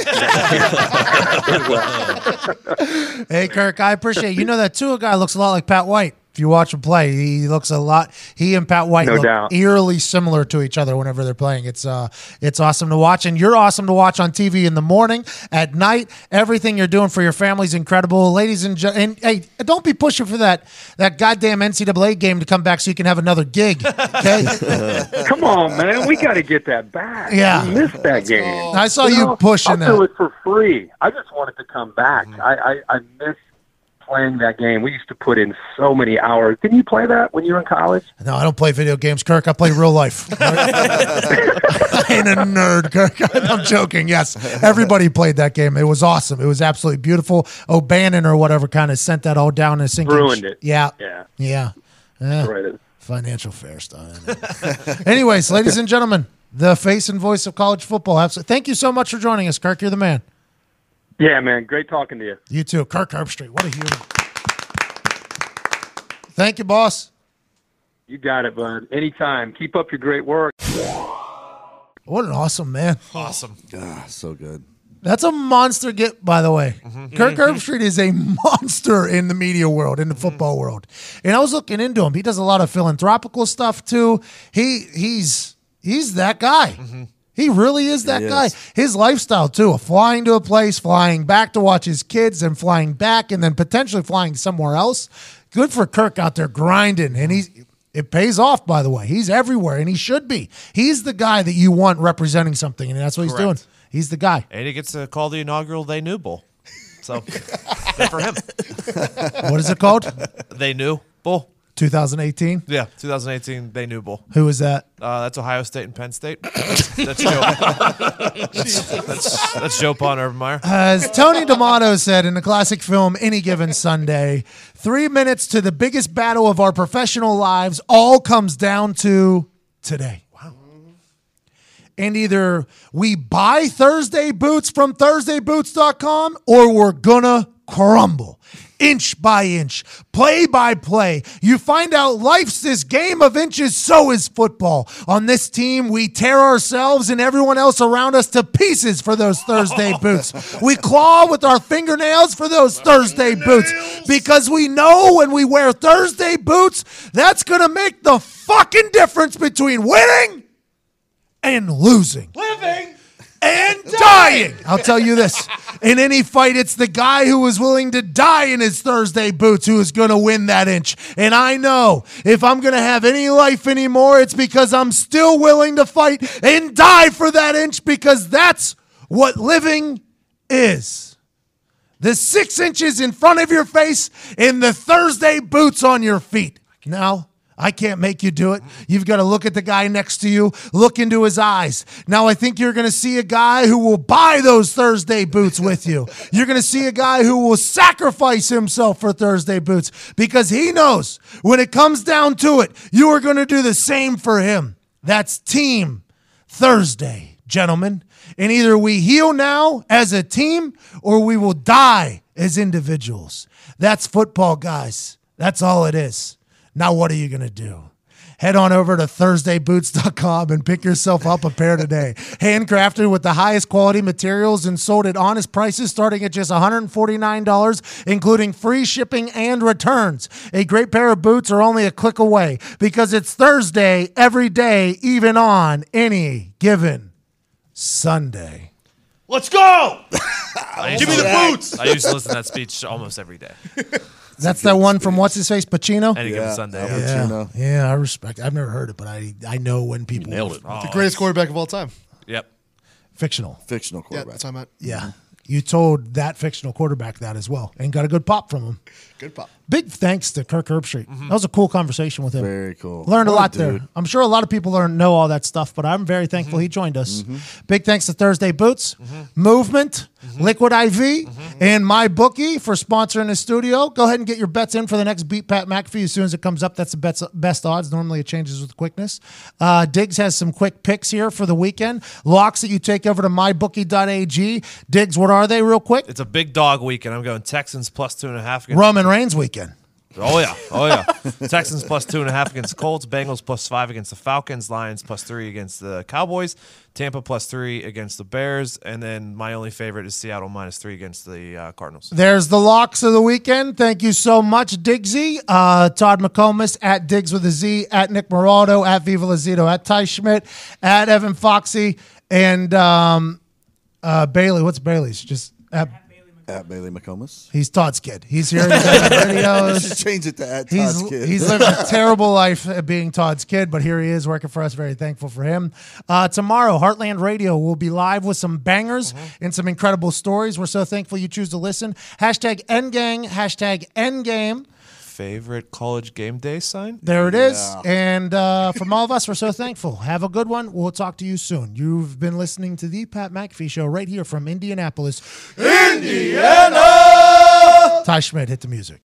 Hey, Kirk, I appreciate it. You know that Tua guy looks a lot like Pat White. If If you watch him play, he looks a lot. He and Pat White No look doubt. eerily similar to each other whenever they're playing. It's uh, it's awesome to watch, and you're awesome to watch on T V in the morning, at night. Everything you're doing for your family's incredible, ladies and gentlemen. And hey, don't be pushing for that that goddamn N C double A game to come back so you can have another gig. Okay. Come on, man. We got to get that back. Yeah. We missed that game. I saw you know, pushing I'll that. do it for free. I just want it to come back. I, I, I miss playing that game. We used to put in so many hours. Didn't you play that when you were in college? No, I don't play video games, Kirk. I play real life. I ain't a nerd, Kirk. I'm joking. Yes, everybody played that game. It was awesome. It was absolutely beautiful. O'Bannon or whatever kind of sent that all down in a sinking. Ruined it. Yeah. Yeah. Yeah. Yeah. Right. It. Financial fair style. Anyways, ladies and gentlemen, the face and voice of college football. Absolutely. Thank you so much for joining us, Kirk. You're the man. Yeah, man. Great talking to you. You too. Kirk Herbstreit. What a hero. Thank you, boss. You got it, bud. Anytime. Keep up your great work. What an awesome man. Awesome. Ah, so good. That's a monster get, by the way. Kirk Herbstreit is a monster in the media world, in the football world. And I was looking into him. He does a lot of philanthropical stuff too. He he's he's that guy. He really is that He guy. is. His lifestyle too, of flying to a place, flying back to watch his kids, and flying back, and then potentially flying somewhere else. Good for Kirk out there grinding, and he's it pays off. By the way, he's everywhere, and he should be. He's the guy that you want representing something, and that's what he's Correct. doing. He's the guy. And he gets to call the inaugural They Knew Bowl. So, good for him. What is it called? They Knew Bowl. twenty eighteen. Yeah, twenty eighteen They Knew Bowl. Who is that? Uh, that's Ohio State and Penn State. That's Joe. that's, that's, that's Joe Pon Urbanmeyer. As Tony D'Amato said in the classic film Any Given Sunday, three minutes to the biggest battle of our professional lives all comes down to today. Wow. And either we buy Thursday Boots from Thursday Boots dot com or we're gonna crumble. Inch by inch, play by play. You find out life's this game of inches, so is football. On this team, we tear ourselves and everyone else around us to pieces for those Thursday boots. We claw with our fingernails for those Thursday boots because we know when we wear Thursday boots, that's going to make the fucking difference between winning and losing. Living. And dying. I'll tell you this. In any fight, it's the guy who is willing to die in his Thursday boots who is going to win that inch. And I know if I'm going to have any life anymore, it's because I'm still willing to fight and die for that inch because that's what living is. The six inches in front of your face and the Thursday boots on your feet. Now, I can't make you do it. You've got to look at the guy next to you, look into his eyes. Now, I think you're going to see a guy who will buy those Thursday boots with you. You're going to see a guy who will sacrifice himself for Thursday boots because he knows when it comes down to it, you are going to do the same for him. That's Team Thursday, gentlemen. And either we heal now as a team or we will die as individuals. That's football, guys. That's all it is. Now, what are you going to do? Head on over to Thursday Boots dot com and pick yourself up a pair today. Handcrafted with the highest quality materials and sold at honest prices starting at just one hundred forty-nine dollars, including free shipping and returns. A great pair of boots are only a click away because it's Thursday every day, even on any given Sunday. Let's go! Give me the boots! I used to listen to that speech almost every day. That's that one from what's his face, Pacino? Any given Sunday. Al Yeah. Yeah, Pacino. yeah, I respect. I've never heard it, but I I know when people Nailed it. Oh, The greatest quarterback of all time. Yep. fictional. Fictional Yeah, quarterback. that's what I meant. Yeah, you told that fictional quarterback that as well, and got a good pop from him. Good pop. Big thanks to Kirk Herbstreit. That was a cool conversation with him. Very cool. Learned a What a lot there. dude. I'm sure a lot of people learn know all that stuff, but I'm very thankful he joined us. Big thanks to Thursday Boots, Movement, Liquid I V, and MyBookie for sponsoring the studio. Go ahead and get your bets in for the next Beat Pat McAfee as soon as it comes up. That's the best, best odds. Normally it changes with quickness. Uh, Diggs has some quick picks here for the weekend. Locks that you take over to my bookie dot a g. Diggs, what are they real quick? It's a big dog weekend. I'm going Texans plus two and a half. Against Roman Reigns weekend. Oh, yeah. Oh, yeah. Texans plus two and a half against the Colts. Bengals plus five against the Falcons. Lions plus three against the Cowboys. Tampa plus three against the Bears. And then my only favorite is Seattle minus three against the uh, Cardinals. There's the locks of the weekend. Thank you so much, Diggsy. Uh, Todd McComas, at Diggs with a Z, at Nick Morado, at Viva Lazito, at Ty Schmidt, at Evan Foxy, and um, uh, Bailey. What's Bailey's? Just at At Bailey McComas. He's Todd's kid. He's here. He's doing videos. Just change it to at He's, Todd's kid. he's lived a terrible life at being Todd's kid, but here he is working for us. Very thankful for him. Uh, tomorrow, Heartland Radio will be live with some bangers Mm-hmm. and some incredible stories. We're so thankful you choose to listen. Hashtag Endgang, hashtag Endgame. Favorite college game day sign? There it is. Yeah. And uh, from all of us, we're so thankful. Have a good one. We'll talk to you soon. You've been listening to the Pat McAfee Show right here from Indianapolis, Indiana. Ty Schmidt, hit the music.